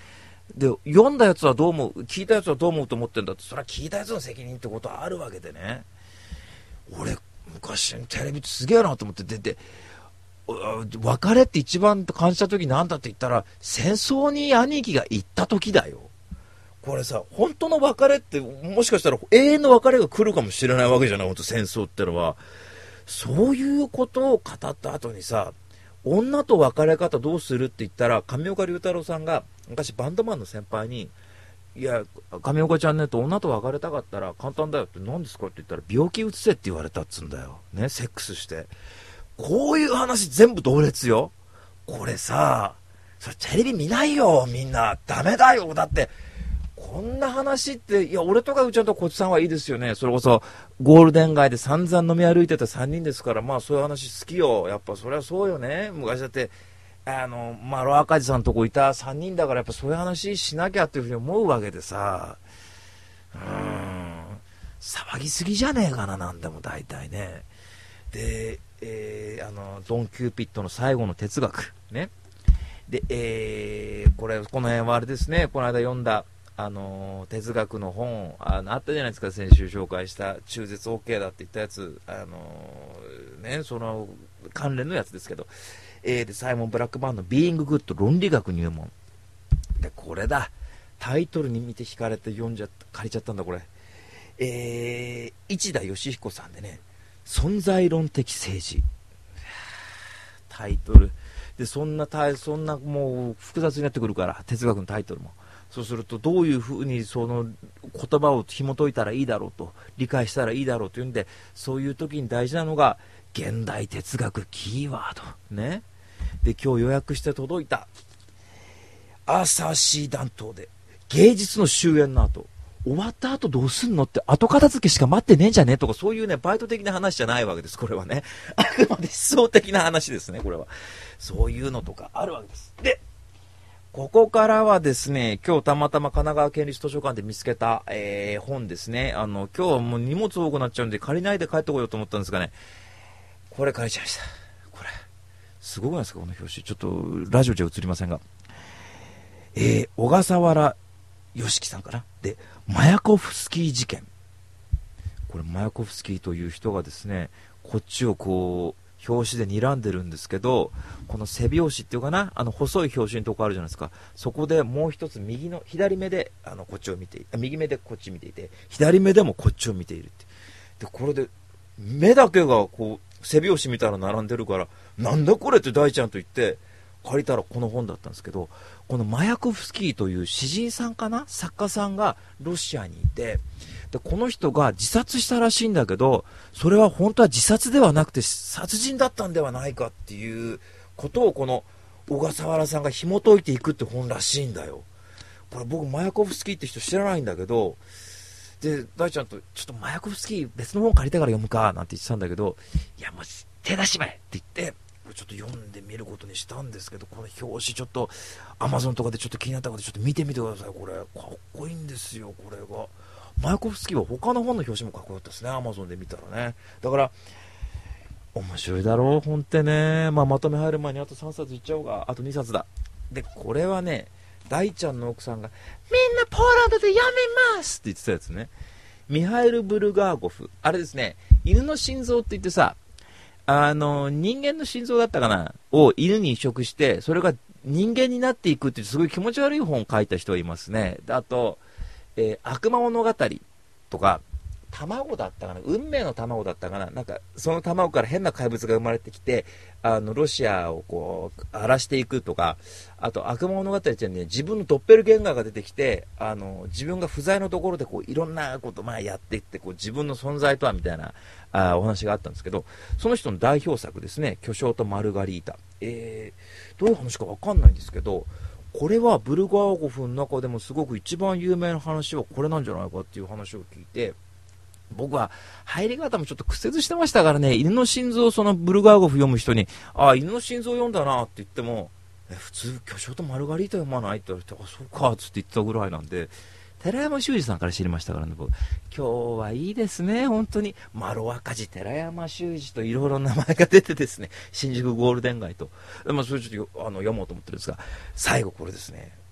で、読んだやつはどう思う、聞いたやつはどう思うと思ってんだって、それは聞いたやつの責任ってことはあるわけでね。俺、昔テレビってすげえなと思って出て、別れって一番感じた時なんだって言ったら、戦争に兄貴が行った時だよ。これさ、本当の別れって、もしかしたら永遠の別れが来るかもしれないわけじゃない、本当戦争ってのは。そういうことを語った後にさ、女と別れ方どうするって言ったら、上岡龍太郎さんが昔バンドマンの先輩に、いや、上岡ちゃんねと女と別れたかったら簡単だよって、何ですかって言ったら、病気移せって言われたっつうんだよ。ね、セックスして。こういう話全部同列よ。これさ、それテレビ見ないよ、みんな。ダメだよ。だって、こんな話って、いや、俺とかうちゃんとこっちさんはいいですよね。それこそ、ゴールデン街で散々飲み歩いてたさんにんですから、まあそういう話好きよ。やっぱそれはそうよね。昔だって、あの、マロ赤字さんとこいたさんにんだから、やっぱそういう話しなきゃっていうふうに思うわけでさ、うーん、騒ぎすぎじゃねえかな、なんでも大体ね。で、えー、あの、ドン・キューピッドの最後の哲学。ね。で、えー、これ、この辺はあれですね、この間読んだ、あの哲学の本 あ, のあったじゃないですか、先週紹介した中絶 OK だって言ったやつ、あのね、その関連のやつですけど、えー、でサイモン・ブラックバーンのビーイング・グッド論理学入門で、これだ、タイトルに見て惹かれて読んじゃった、借りちゃったんだこれ。えー、市田義彦さんでね、存在論的政治、タイトルで、そんなそんなもう複雑になってくるから、哲学のタイトルも。そうすると、どういうふうにその言葉を紐解いたらいいだろうと、理解したらいいだろうというんで、そういう時に大事なのが現代哲学キーワードね。で、今日予約して届いた朝シー弾頭で芸術の終焉の後、終わった後どうすんのって、後片付けしか待ってねえんじゃねとか、そういうねバイト的な話じゃないわけです。これはね、あくまで思想的な話ですね。これはそういうのとかあるわけです。で、ここからはですね、今日たまたま神奈川県立図書館で見つけた、えー、本ですね。あの、今日はもう荷物多くなっちゃうんで借りないで帰ってこようと思ったんですがね、これ借りちゃいました。これ、すごくないですか、この表紙。ちょっと、ラジオじゃ映りませんが。えー、小笠原良樹さんかな。で、マヤコフスキー事件。これ、マヤコフスキーという人がですね、こっちをこう、表紙で睨んでるんですけど、この背表紙っていうかな、あの細い表紙のとこあるじゃないですか。そこでもう一つ右の左目であのこっちを見てい、右目でこっち見ていて、左目でもこっちを見ているって。で、これで目だけがこう背表紙みたいなの並んでるから、なんだこれって大ちゃんと言って借りたらこの本だったんですけど、このマヤコフスキーという詩人さんかな、作家さんがロシアにいて、でこの人が自殺したらしいんだけど、それは本当は自殺ではなくて殺人だったんではないかっていうことを、この小笠原さんが紐解いていくって本らしいんだよ。これ僕マヤコフスキーって人知らないんだけど、で大ちゃんとちょっとマヤコフスキー別の本借りたから読むかなんて言ってたんだけど、いやもう手出しまえって言ってちょっと読んでみることにしたんですけど、この表紙ちょっとアマゾンとかでちょっと気になったことでちょっと見てみてください。これかっこいいんですよ。これがマヤコフスキーは他の本の表紙もかっこよかったですね、アマゾンで見たらね。だから面白いだろう本ってね。まあ、まとめ入る前にあとさんさついっちゃおうが、あとにさつだ。でこれはね、大ちゃんの奥さんがみんなポーランドでやめますって言ってたやつね。ミハイル・ブルガーゴフ、あれですね、犬の心臓って言ってさ、あの人間の心臓だったかなを犬に移植して、それが人間になっていくっていうすごい気持ち悪い本を書いた人がいますね。あと、えー、悪魔物語とか、卵だったかな、運命の卵だったかな、なんかその卵から変な怪物が生まれてきて、あのロシアをこう荒らしていくとか、あと悪魔物語っていうのは、ね、自分のドッペルゲンガーが出てきて、あの自分が不在のところでこういろんなことをまあやっていって、こう自分の存在とはみたいなあお話があったんですけど、その人の代表作ですね、巨匠とマルガリータ、えー、どういう話か分かんないんですけど、これはブルガーゴフの中でもすごく一番有名な話はこれなんじゃないかっていう話を聞いて、僕は入り方もちょっと屈折してましたからね、犬の心臓をそのブルガーゴフ読む人に、ああ犬の心臓読んだなって言っても、え普通巨匠とマルガリータ読まないって言われて、あそうかっつって言ったぐらいなんで、寺山修司さんから知りましたからね。僕今日はいいですね本当に。マロ赤字寺山修司といろいろ名前が出てですね、新宿ゴールデン街と、まあ、それちょっとあの読もうと思ってるんですが、最後これですね、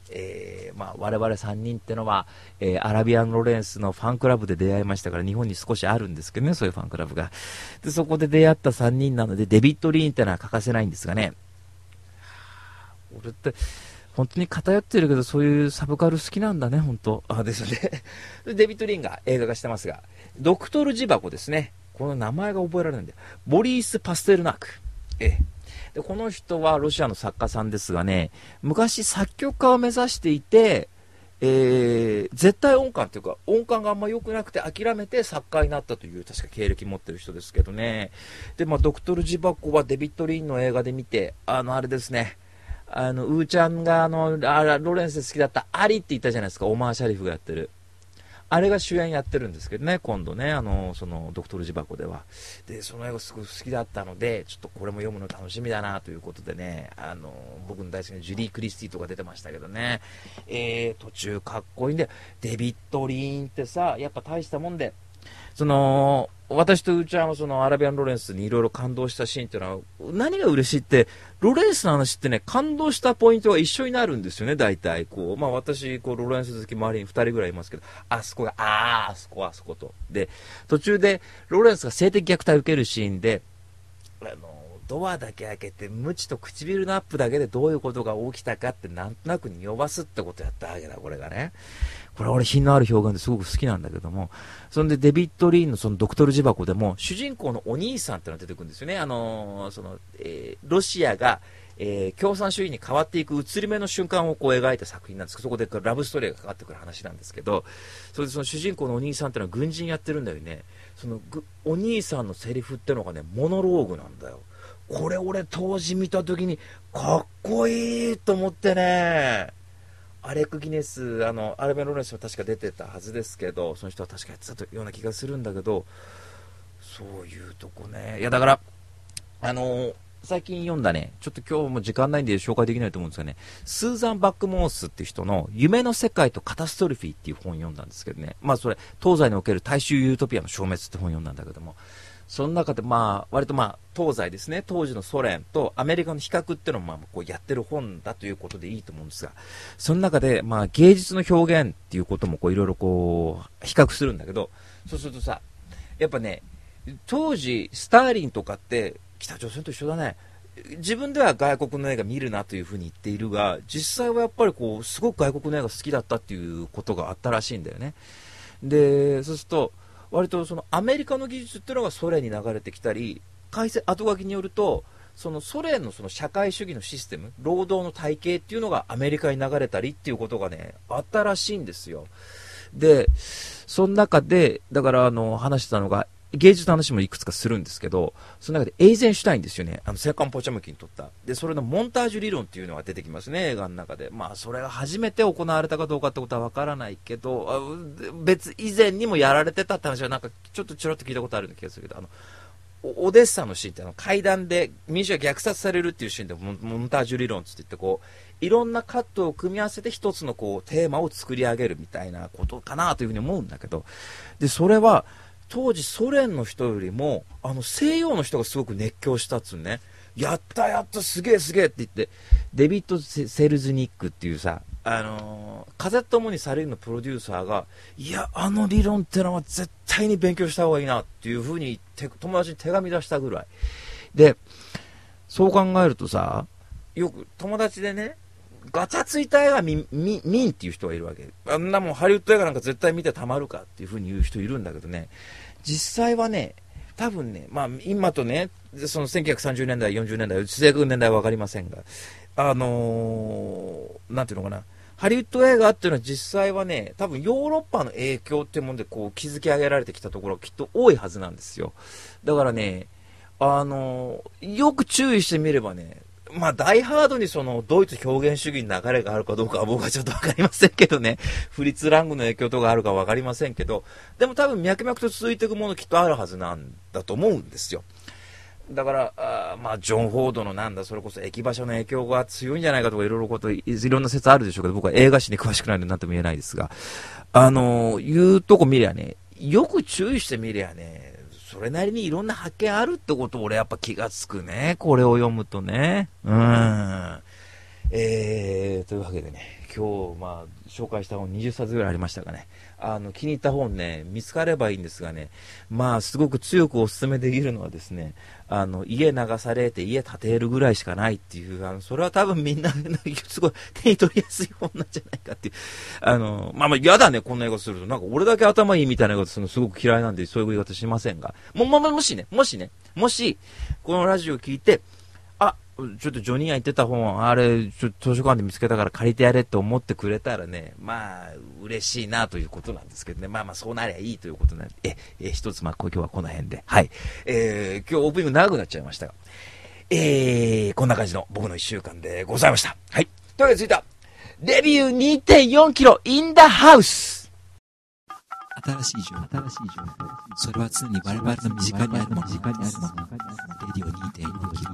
えー、まあ我々さんにんってのは、えー、アラビアン・ロレンスのファンクラブで出会いましたから、日本に少しあるんですけどね、そういうファンクラブが。で、そこで出会ったさんにんなので、デビッド・リーンってのは欠かせないんですがね。俺って、本当に偏ってるけど、そういうサブカル好きなんだね、本当。あ、ですね。デビッド・リーンが映画化してますが、ドクトル・ジバコですね。この名前が覚えられないんだよ。ボリース・パステルナーク。ええ。で、この人はロシアの作家さんですがね、昔作曲家を目指していて、えー、絶対音感というか、音感があんま良くなくて諦めて作家になったという確か経歴持ってる人ですけどね。で、まあ、ドクトル・ジバコはデビッド・リーンの映画で見て、あの、あれですね、あの、ウーちゃんがあの、あロレンスで好きだったアリって言ったじゃないですか、オマー・シャリフがやってる。あれが主演やってるんですけどね、今度ね、あの、その、ドクトル・ジバコでは。で、その映画すごく好きだったので、ちょっとこれも読むの楽しみだなということでね、あの、僕の大好きなジュリー・クリスティとか出てましたけどね、えー、途中かっこいいんで、デビッド・リーンってさ、やっぱ大したもんで、その、私とうーちゃんはそのアラビアン・ロレンスにいろいろ感動したシーンっていうのは、何が嬉しいって、ロレンスの話ってね、感動したポイントが一緒になるんですよね、大体。こう、まあ私、こう、ロレンス好き周りにふたりぐらいいますけど、あそこが、あー、あそこ、あそこと。で、途中で、ロレンスが性的虐待を受けるシーンで、あの、ドアだけ開けて、ムチと唇のアップだけでどういうことが起きたかってなんとなく匂わすってことやったわけだ、これがね。これ俺品のある表現ですごく好きなんだけども、そんでデビッド・リーンのそのドクトル・ジバコでも主人公のお兄さんってのが出てくるんですよね。あのー、その、えー、ロシアが、えー、共産主義に変わっていく移り目の瞬間をこう描いた作品なんですけど、そこでラブストーリーがかかってくる話なんですけど、それでその主人公のお兄さんってのは軍人やってるんだよね。そのお兄さんのセリフってのがね、モノローグなんだよ。これ俺当時見た時にかっこいいと思ってね。アレック・ギネス、あのアルベン・ロレンスは確か出てたはずですけど、その人は確かやってたような気がするんだけど、そういうとこね。いやだからあのー、最近読んだね、ちょっと今日も時間ないんで紹介できないと思うんですがね、スーザン・バックモースっていう人の夢の世界とカタストロフィーっていう本を読んだんですけどね、まあそれ東西における大衆ユートピアの消滅って本を読んだんだけども、その中でまあ割とまあ東西ですね、当時のソ連とアメリカの比較っていうのをまあこうやってる本だということでいいと思うんですが、その中でまあ芸術の表現っていうこともこういろいろこう比較するんだけど、そうするとさ、やっぱね、当時スターリンとかって北朝鮮と一緒だね。自分では外国の映画見るなというふうに言っているが、実際はやっぱりこうすごく外国の映画好きだったっていうことがあったらしいんだよね。で、そうすると割とそのアメリカの技術っていうのがソ連に流れてきたり、解説後書きによるとそのソ連のその社会主義のシステム、労働の体系っていうのがアメリカに流れたりっていうことがねあったらしいんですよ。で、その中でだからあの話したのが芸術の話もいくつかするんですけど、その中でエイゼンシュタインですよね。あの青函ポチャムキに撮ったで、それのモンタージュ理論っていうのが出てきますね、映画の中で。まあそれが初めて行われたかどうかってことはわからないけど、別以前にもやられてたって話はなんかちょっとちょろっと聞いたことあるような気がするけど、あのオデッサのシーンってあの階段で民主が虐殺されるっていうシーンでモンタージュ理論って言ってこういろんなカットを組み合わせて一つのこうテーマを作り上げるみたいなことかなというふうに思うんだけど、でそれは当時ソ連の人よりもあの西洋の人がすごく熱狂したっつうね。やったやったすげえすげえって言ってデビッド・セルズニックっていうさ、あのー、カゼットモニサリンのプロデューサーがいやあの理論ってのは絶対に勉強した方がいいなっていうふうに友達に手紙出したぐらいで、そう考えるとさ、よく友達でねガチャついた映画見見見んっていう人がいるわけ。あんなもんハリウッド映画なんか絶対見てたまるかっていう風に言う人いるんだけどね、実際はね多分ね、まあ今とねそのせんきゅうひゃくさんじゅうねんだいよんじゅうねんだい正確年代は分かりませんが、あのー、なんていうのかな、ハリウッド映画っていうのは実際はね多分ヨーロッパの影響っていうものでこう築き上げられてきたところがきっと多いはずなんですよ。だからね、あのー、よく注意してみればね、まあ、ダイハードにそのドイツ表現主義に流れがあるかどうかは僕はちょっとわかりませんけどね。フリッツ・ラングの影響とかあるかわかりませんけど、でも多分脈々と続いていくものきっとあるはずなんだと思うんですよ。だから、あまあ、ジョン・フォードのなんだ、それこそ駅馬車の影響が強いんじゃないかとかいろいろこと、いろんな説あるでしょうけど、僕は映画史に詳しくないので何とも言えないですが、あのー、いうとこ見りゃね、よく注意してみりゃね、それなりにいろんな発見あるってことを俺やっぱ気がつくね。これを読むとね。うーん。えー、というわけでね、 今日、まあ、紹介した本にじゅっさつぐらいありましたかね。あの、気に入った本ね、見つかればいいんですがね、まあ、すごく強くお勧めできるのはですね、あの、家流されて家建てるぐらいしかないっていう、あの、それは多分みんな、すごい手に取りやすい本なんじゃないかっていう。あの、まあまあ、嫌だね、こんな言い方すると。なんか俺だけ頭いいみたいな言い方するのすごく嫌いなんで、そういう言い方しませんが。も、も、もしね、もしね、もし、このラジオを聞いて、あ、ちょっとジョニーが言ってた本、あれ、ちょっと図書館で見つけたから借りてやれって思ってくれたらね、まあ、嬉しいなということなんですけどね。まあまあ、そうなりゃいいということなんで、え、え、一つ、まあ、今日はこの辺で。はい。えー、今日オープニング長くなっちゃいましたが、えー、こんな感じの僕の一週間でございました。はい。というわけでついた、レビュー にてんよんキロ in the house。 新しい情報、新しい情報。それは常に我々の身近にあるもの。身近にあるもの。レディオ にてんよんキロ。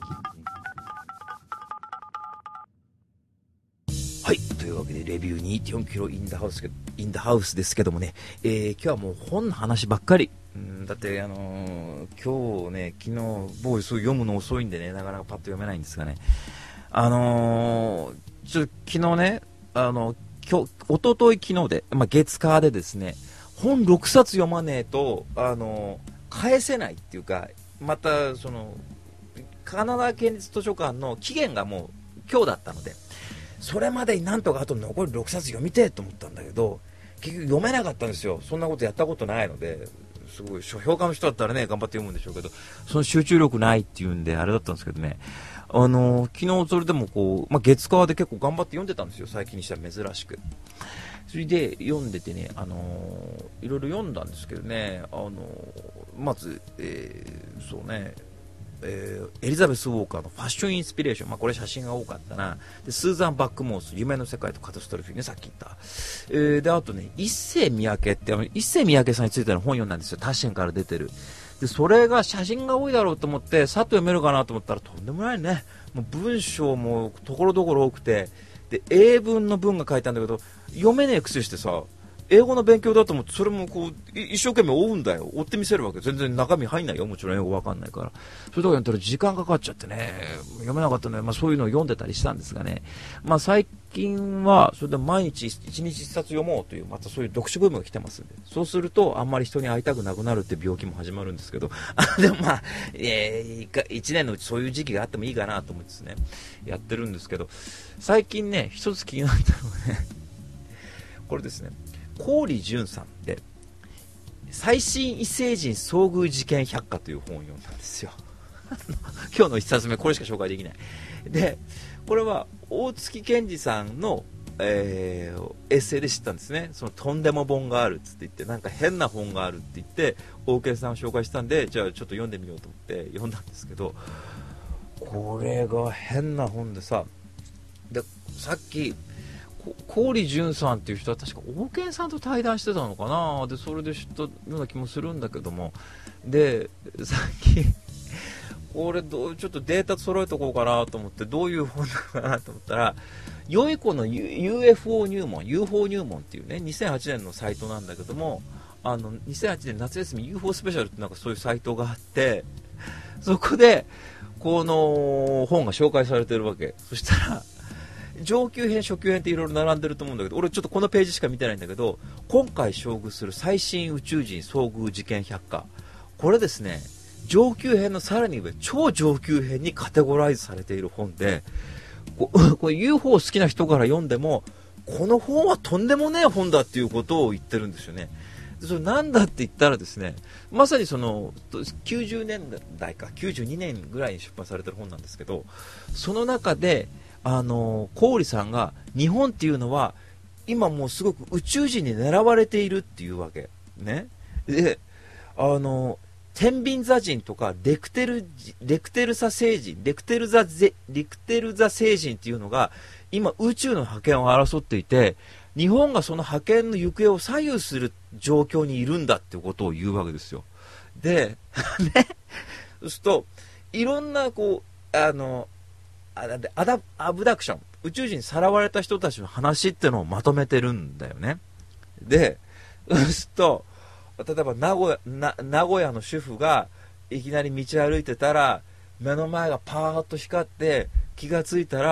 はい。というわけで、レビュー にてんよんキロ in the house、in the house ですけどもね、えー、今日はもう本の話ばっかり。うん、だって、あのー、今日ね、昨日、僕そう読むの遅いんでね、なかなかパッと読めないんですがね、あのー、ちょっと昨日ね、あの、今日、おととい昨日で、まあ、月火でですね、本ろくさつ読まねえと、あのー、返せないっていうか、また、その、神奈川県立図書館の期限がもう今日だったので、それまでになんとかあと残りろくさつ読みてえと思ったんだけど、結局読めなかったんですよ。そんなことやったことないので、すごい書評家の人だったらね、頑張って読むんでしょうけど、その集中力ないっていうんで、あれだったんですけどね、あのー、昨日それでもこう、まあ、月火で結構頑張って読んでたんですよ、最近にしては珍しく。それで読んでてね、あのー、いろいろ読んだんですけどね、あのー、まず、えー、そうね、えー、エリザベス・ウォーカーのファッションインスピレーション、まあ、これ写真が多かったな。でスーザン・バックモース、夢の世界とカタストロフィーね、さっき言った。えー、で、あとね、一世三宅って、一世三宅さんについての本読んだんですよ。タシェンから出てる。で、それが写真が多いだろうと思って、さっと読めるかなと思ったら、とんでもないね。もう文章もところどころ多くて、で、英文の文が書いたんだけど、読めねえ癖してさ、英語の勉強だと思ってそれもこう一生懸命追うんだよ。追ってみせるわけ。全然中身入んないよ。もちろん英語わかんないから。それとかやったら時間かかっちゃってね、読めなかったので、まあそういうのを読んでたりしたんですがね。まあ最近はそれで毎日一日一冊読もうというまたそういう読書ブームが来てますんで。そうするとあんまり人に会いたくなくなるって病気も始まるんですけど、あでもまあ、えー、一年のうちそういう時期があってもいいかなと思ってですね、やってるんですけど、最近ね一つ気になったのはね、これですね。郡淳さんで最新異星人遭遇事件百科という本を読んだんですよ今日の一冊目これしか紹介できないで、これは大月健二さんの、えー、エッセイで知ったんですね。そのとんでも本があるっつって言って、なんか変な本があるって言って大池さんを紹介したんで、じゃあちょっと読んでみようと思って読んだんですけど、これが変な本でさ、でさっき郡淳さんっていう人は確か王健さんと対談してたのかな。でそれで知ったような気もするんだけども、でさっきこれどうちょっとデータ揃えとこうかなと思ってどういう本なのかなと思ったら、良い子の ユーエフオー 入門 ユーフォー 入門っていうねにせんはちねんのサイトなんだけども、あのにせんはちねん夏休み ユーフォー スペシャルってなんかそういうサイトがあって、そこでこの本が紹介されてるわけ。そしたら上級編初級編っていろいろ並んでると思うんだけど、俺ちょっとこのページしか見てないんだけど、今回遭遇する最新宇宙人遭遇事件百科、これですね上級編のさらに上超上級編にカテゴライズされている本で、ここれ ユーフォー 好きな人から読んでもこの本はとんでもねえ本だっていうことを言ってるんですよね。でそれなんだって言ったらですね、まさにそのきゅうじゅうねんだいかきゅうじゅうにねんぐらいに出版されてる本なんですけど、その中であの郡さんが日本っていうのは今もうすごく宇宙人に狙われているっていうわけね。であの天秤座人とかレクテルレクテル座星人レクテル座ゼレクテル座星人っていうのが今宇宙の覇権を争っていて、日本がその覇権の行方を左右する状況にいるんだっていうことを言うわけですよ。でね、そうするといろんなこうあのアダアブダクション、宇宙人にさらわれた人たちの話っていうのをまとめてるんだよね。でそうすると例えば名古屋、な名古屋の主婦がいきなり道歩いてたら目の前がパーッと光って気がついたら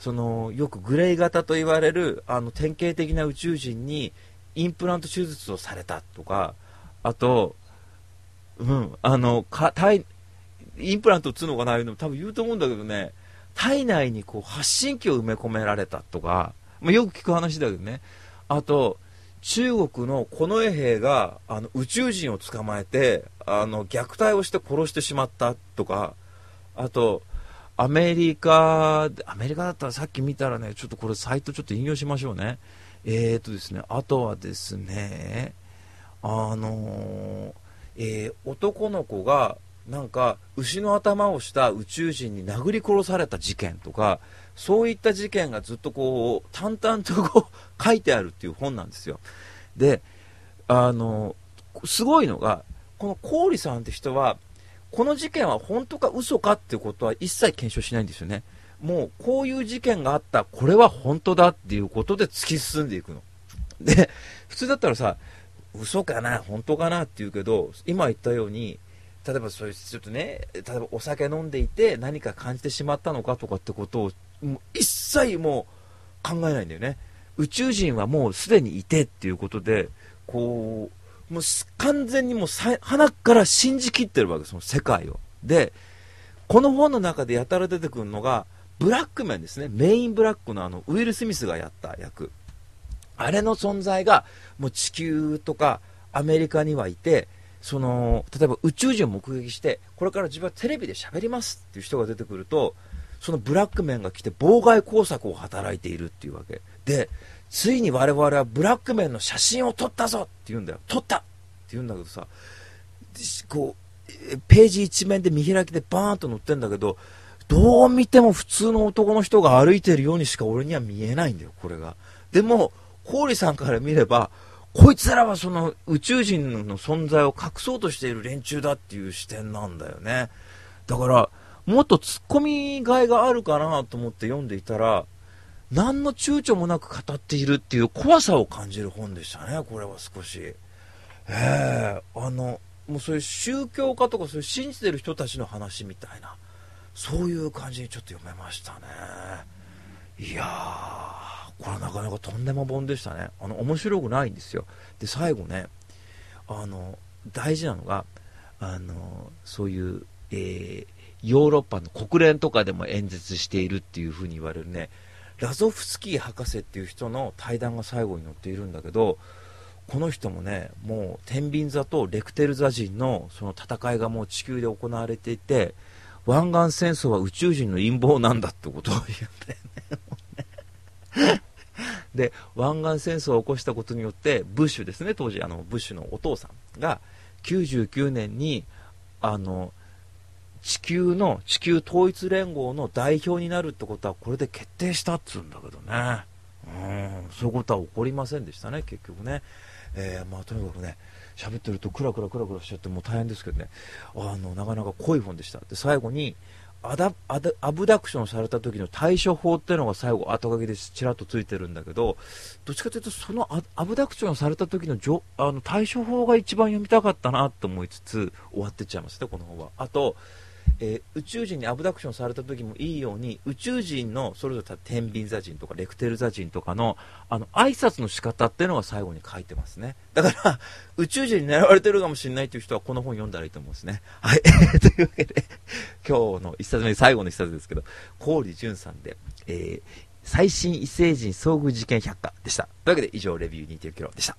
そのよくグレイ型と言われるあの典型的な宇宙人にインプラント手術をされたとか、あと、うん、あのか体インプラントを打つのかな、いうのも多分言うと思うんだけどね、体内にこう発信機を埋め込められたとか、まあ、よく聞く話だけどね。あと中国の近衛兵があの宇宙人を捕まえてあの虐待をして殺してしまったとか、あとアメリカアメリカだったらさっき見たらね、ちょっとこれサイトちょっと引用しましょうね。えーとですねあとはですねあのーえー、男の子がなんか牛の頭をした宇宙人に殴り殺された事件とか、そういった事件がずっとこう淡々とこう書いてあるっていう本なんですよ。で、あのすごいのが、この郡さんって人はこの事件は本当か嘘かっていうことは一切検証しないんですよね。もうこういう事件があった、これは本当だっていうことで突き進んでいくので、普通だったらさ、嘘かな本当かなって言うけど、今言ったように例えばそういうちょっとね、例えばお酒飲んでいて何か感じてしまったのかとかってことをもう一切もう考えないんだよね。宇宙人はもうすでにいてっていうことで、こうもう完全にもうさ鼻から信じきってるわけ、その世界を。で、この本の中でやたら出てくるのがブラックメンですね。メインブラックのあのウィル・スミスがやった役、あれの存在がもう地球とかアメリカにはいて、その例えば宇宙人を目撃してこれから自分はテレビで喋りますっていう人が出てくると、そのブラックメンが来て妨害工作を働いているっていうわけで、ついに我々はブラックメンの写真を撮ったぞって言うんだよ。撮ったって言うんだけどさ、こうページ一面で見開きでバーンと載ってんだけど、どう見ても普通の男の人が歩いてるようにしか俺には見えないんだよ、これが。でも郡さんから見れば、こいつらはその宇宙人の存在を隠そうとしている連中だっていう視点なんだよね。だからもっと突っ込みがいがあるかなと思って読んでいたら、何の躊躇もなく語っているっていう怖さを感じる本でしたね、これは少し。ええー、あのもうそういう宗教家とかそういう信じてる人たちの話みたいな、そういう感じにちょっと読めましたね。いやー、これはなかなかとんでも本でしたね。あの面白くないんですよ。で最後ね、あの大事なのが、あのそういう、えー、ヨーロッパの国連とかでも演説しているっていう風に言われるね、ラゾフスキー博士っていう人の対談が最後に載っているんだけど、この人もね、もう天秤座とレクテル座人のその戦いがもう地球で行われていて、湾岸戦争は宇宙人の陰謀なんだってことを言うんだよねで、湾岸戦争を起こしたことによってブッシュですね、当時あのブッシュのお父さんがきゅうじゅうきゅうねんにあの地球の地球統一連合の代表になるってことはこれで決定したっつうんだけどね、うん、そういうことは起こりませんでしたね、結局ね。えー、まあとにかくね、喋ってるとクラクラクラクラしちゃってもう大変ですけどね、あのなかなか濃い本でした。で最後にアダアダアブダクションされた時の対処法っていうのが最後後書きでちらっとついてるんだけど、どっちかというとそのアアブダクションされた時のじょあの対処法が一番読みたかったなと思いつつ終わってっちゃいますね、この本は。あとえー、宇宙人にアブダクションされた時もいいように、宇宙人のそれぞれ天秤座人とかレクテル座人とかのあの挨拶の仕方っていうのが最後に書いてますね。だから宇宙人に狙われてるかもしれないという人はこの本読んだらいいと思うんですね。はいというわけで今日の一冊目、最後の一冊ですけど、郡淳さんで、えー、最新異星人遭遇事件百科でした。というわけで以上レビュー にてんきゅう キロでした。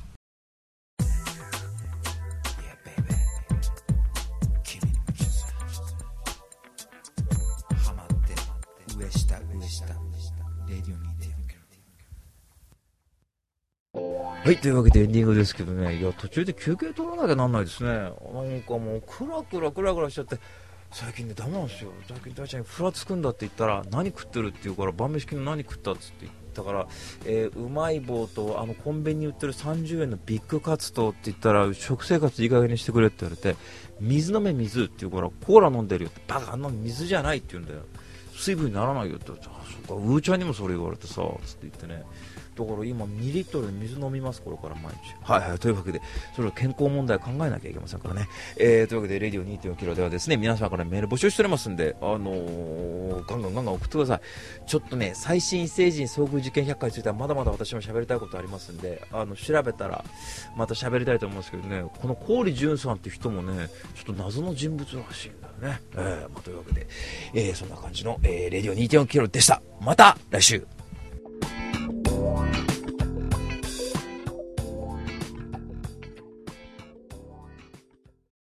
はい、というわけでエンディングですけどね、いや途中で休憩取らなきゃなんないですね。なんかもうクラクラクラクラしちゃって、最近ねダメなんですよ。最近大ちゃんにふらつくんだって言ったら、何食ってるって言うから、晩飯昨日何食ったっつって言ったから、えー、うまい棒とあのコンビニに売ってるさんじゅうえんのビッグカツとって言ったら、食生活いい加減にしてくれって言われて、水飲め水って言うから、コーラ飲んでるよって、バカあんな水じゃないって言うんだよ、水分にならないよって言われて、あそうか、うーちゃんにもそれ言われてさつって言ってね、 だから今にリットルで水飲みます、これから毎日。はいはい。というわけで、それは健康問題考えなきゃいけませんからね。えー、というわけで、レディオ にてんよんキロではですね、皆様からメール募集しておりますんで、あのー、ガンガンガンガン送ってください。ちょっとね、最新異星人遭遇事件ひゃっかいについてはまだまだ私も喋りたいことありますんで、あの、調べたら、また喋りたいと思うんですけどね、この郡淳さんっていう人もね、ちょっと謎の人物らしいんだよね。えー、まあ、というわけで、えー、そんな感じの、えー、レディオ にてんよんキロでした。また来週。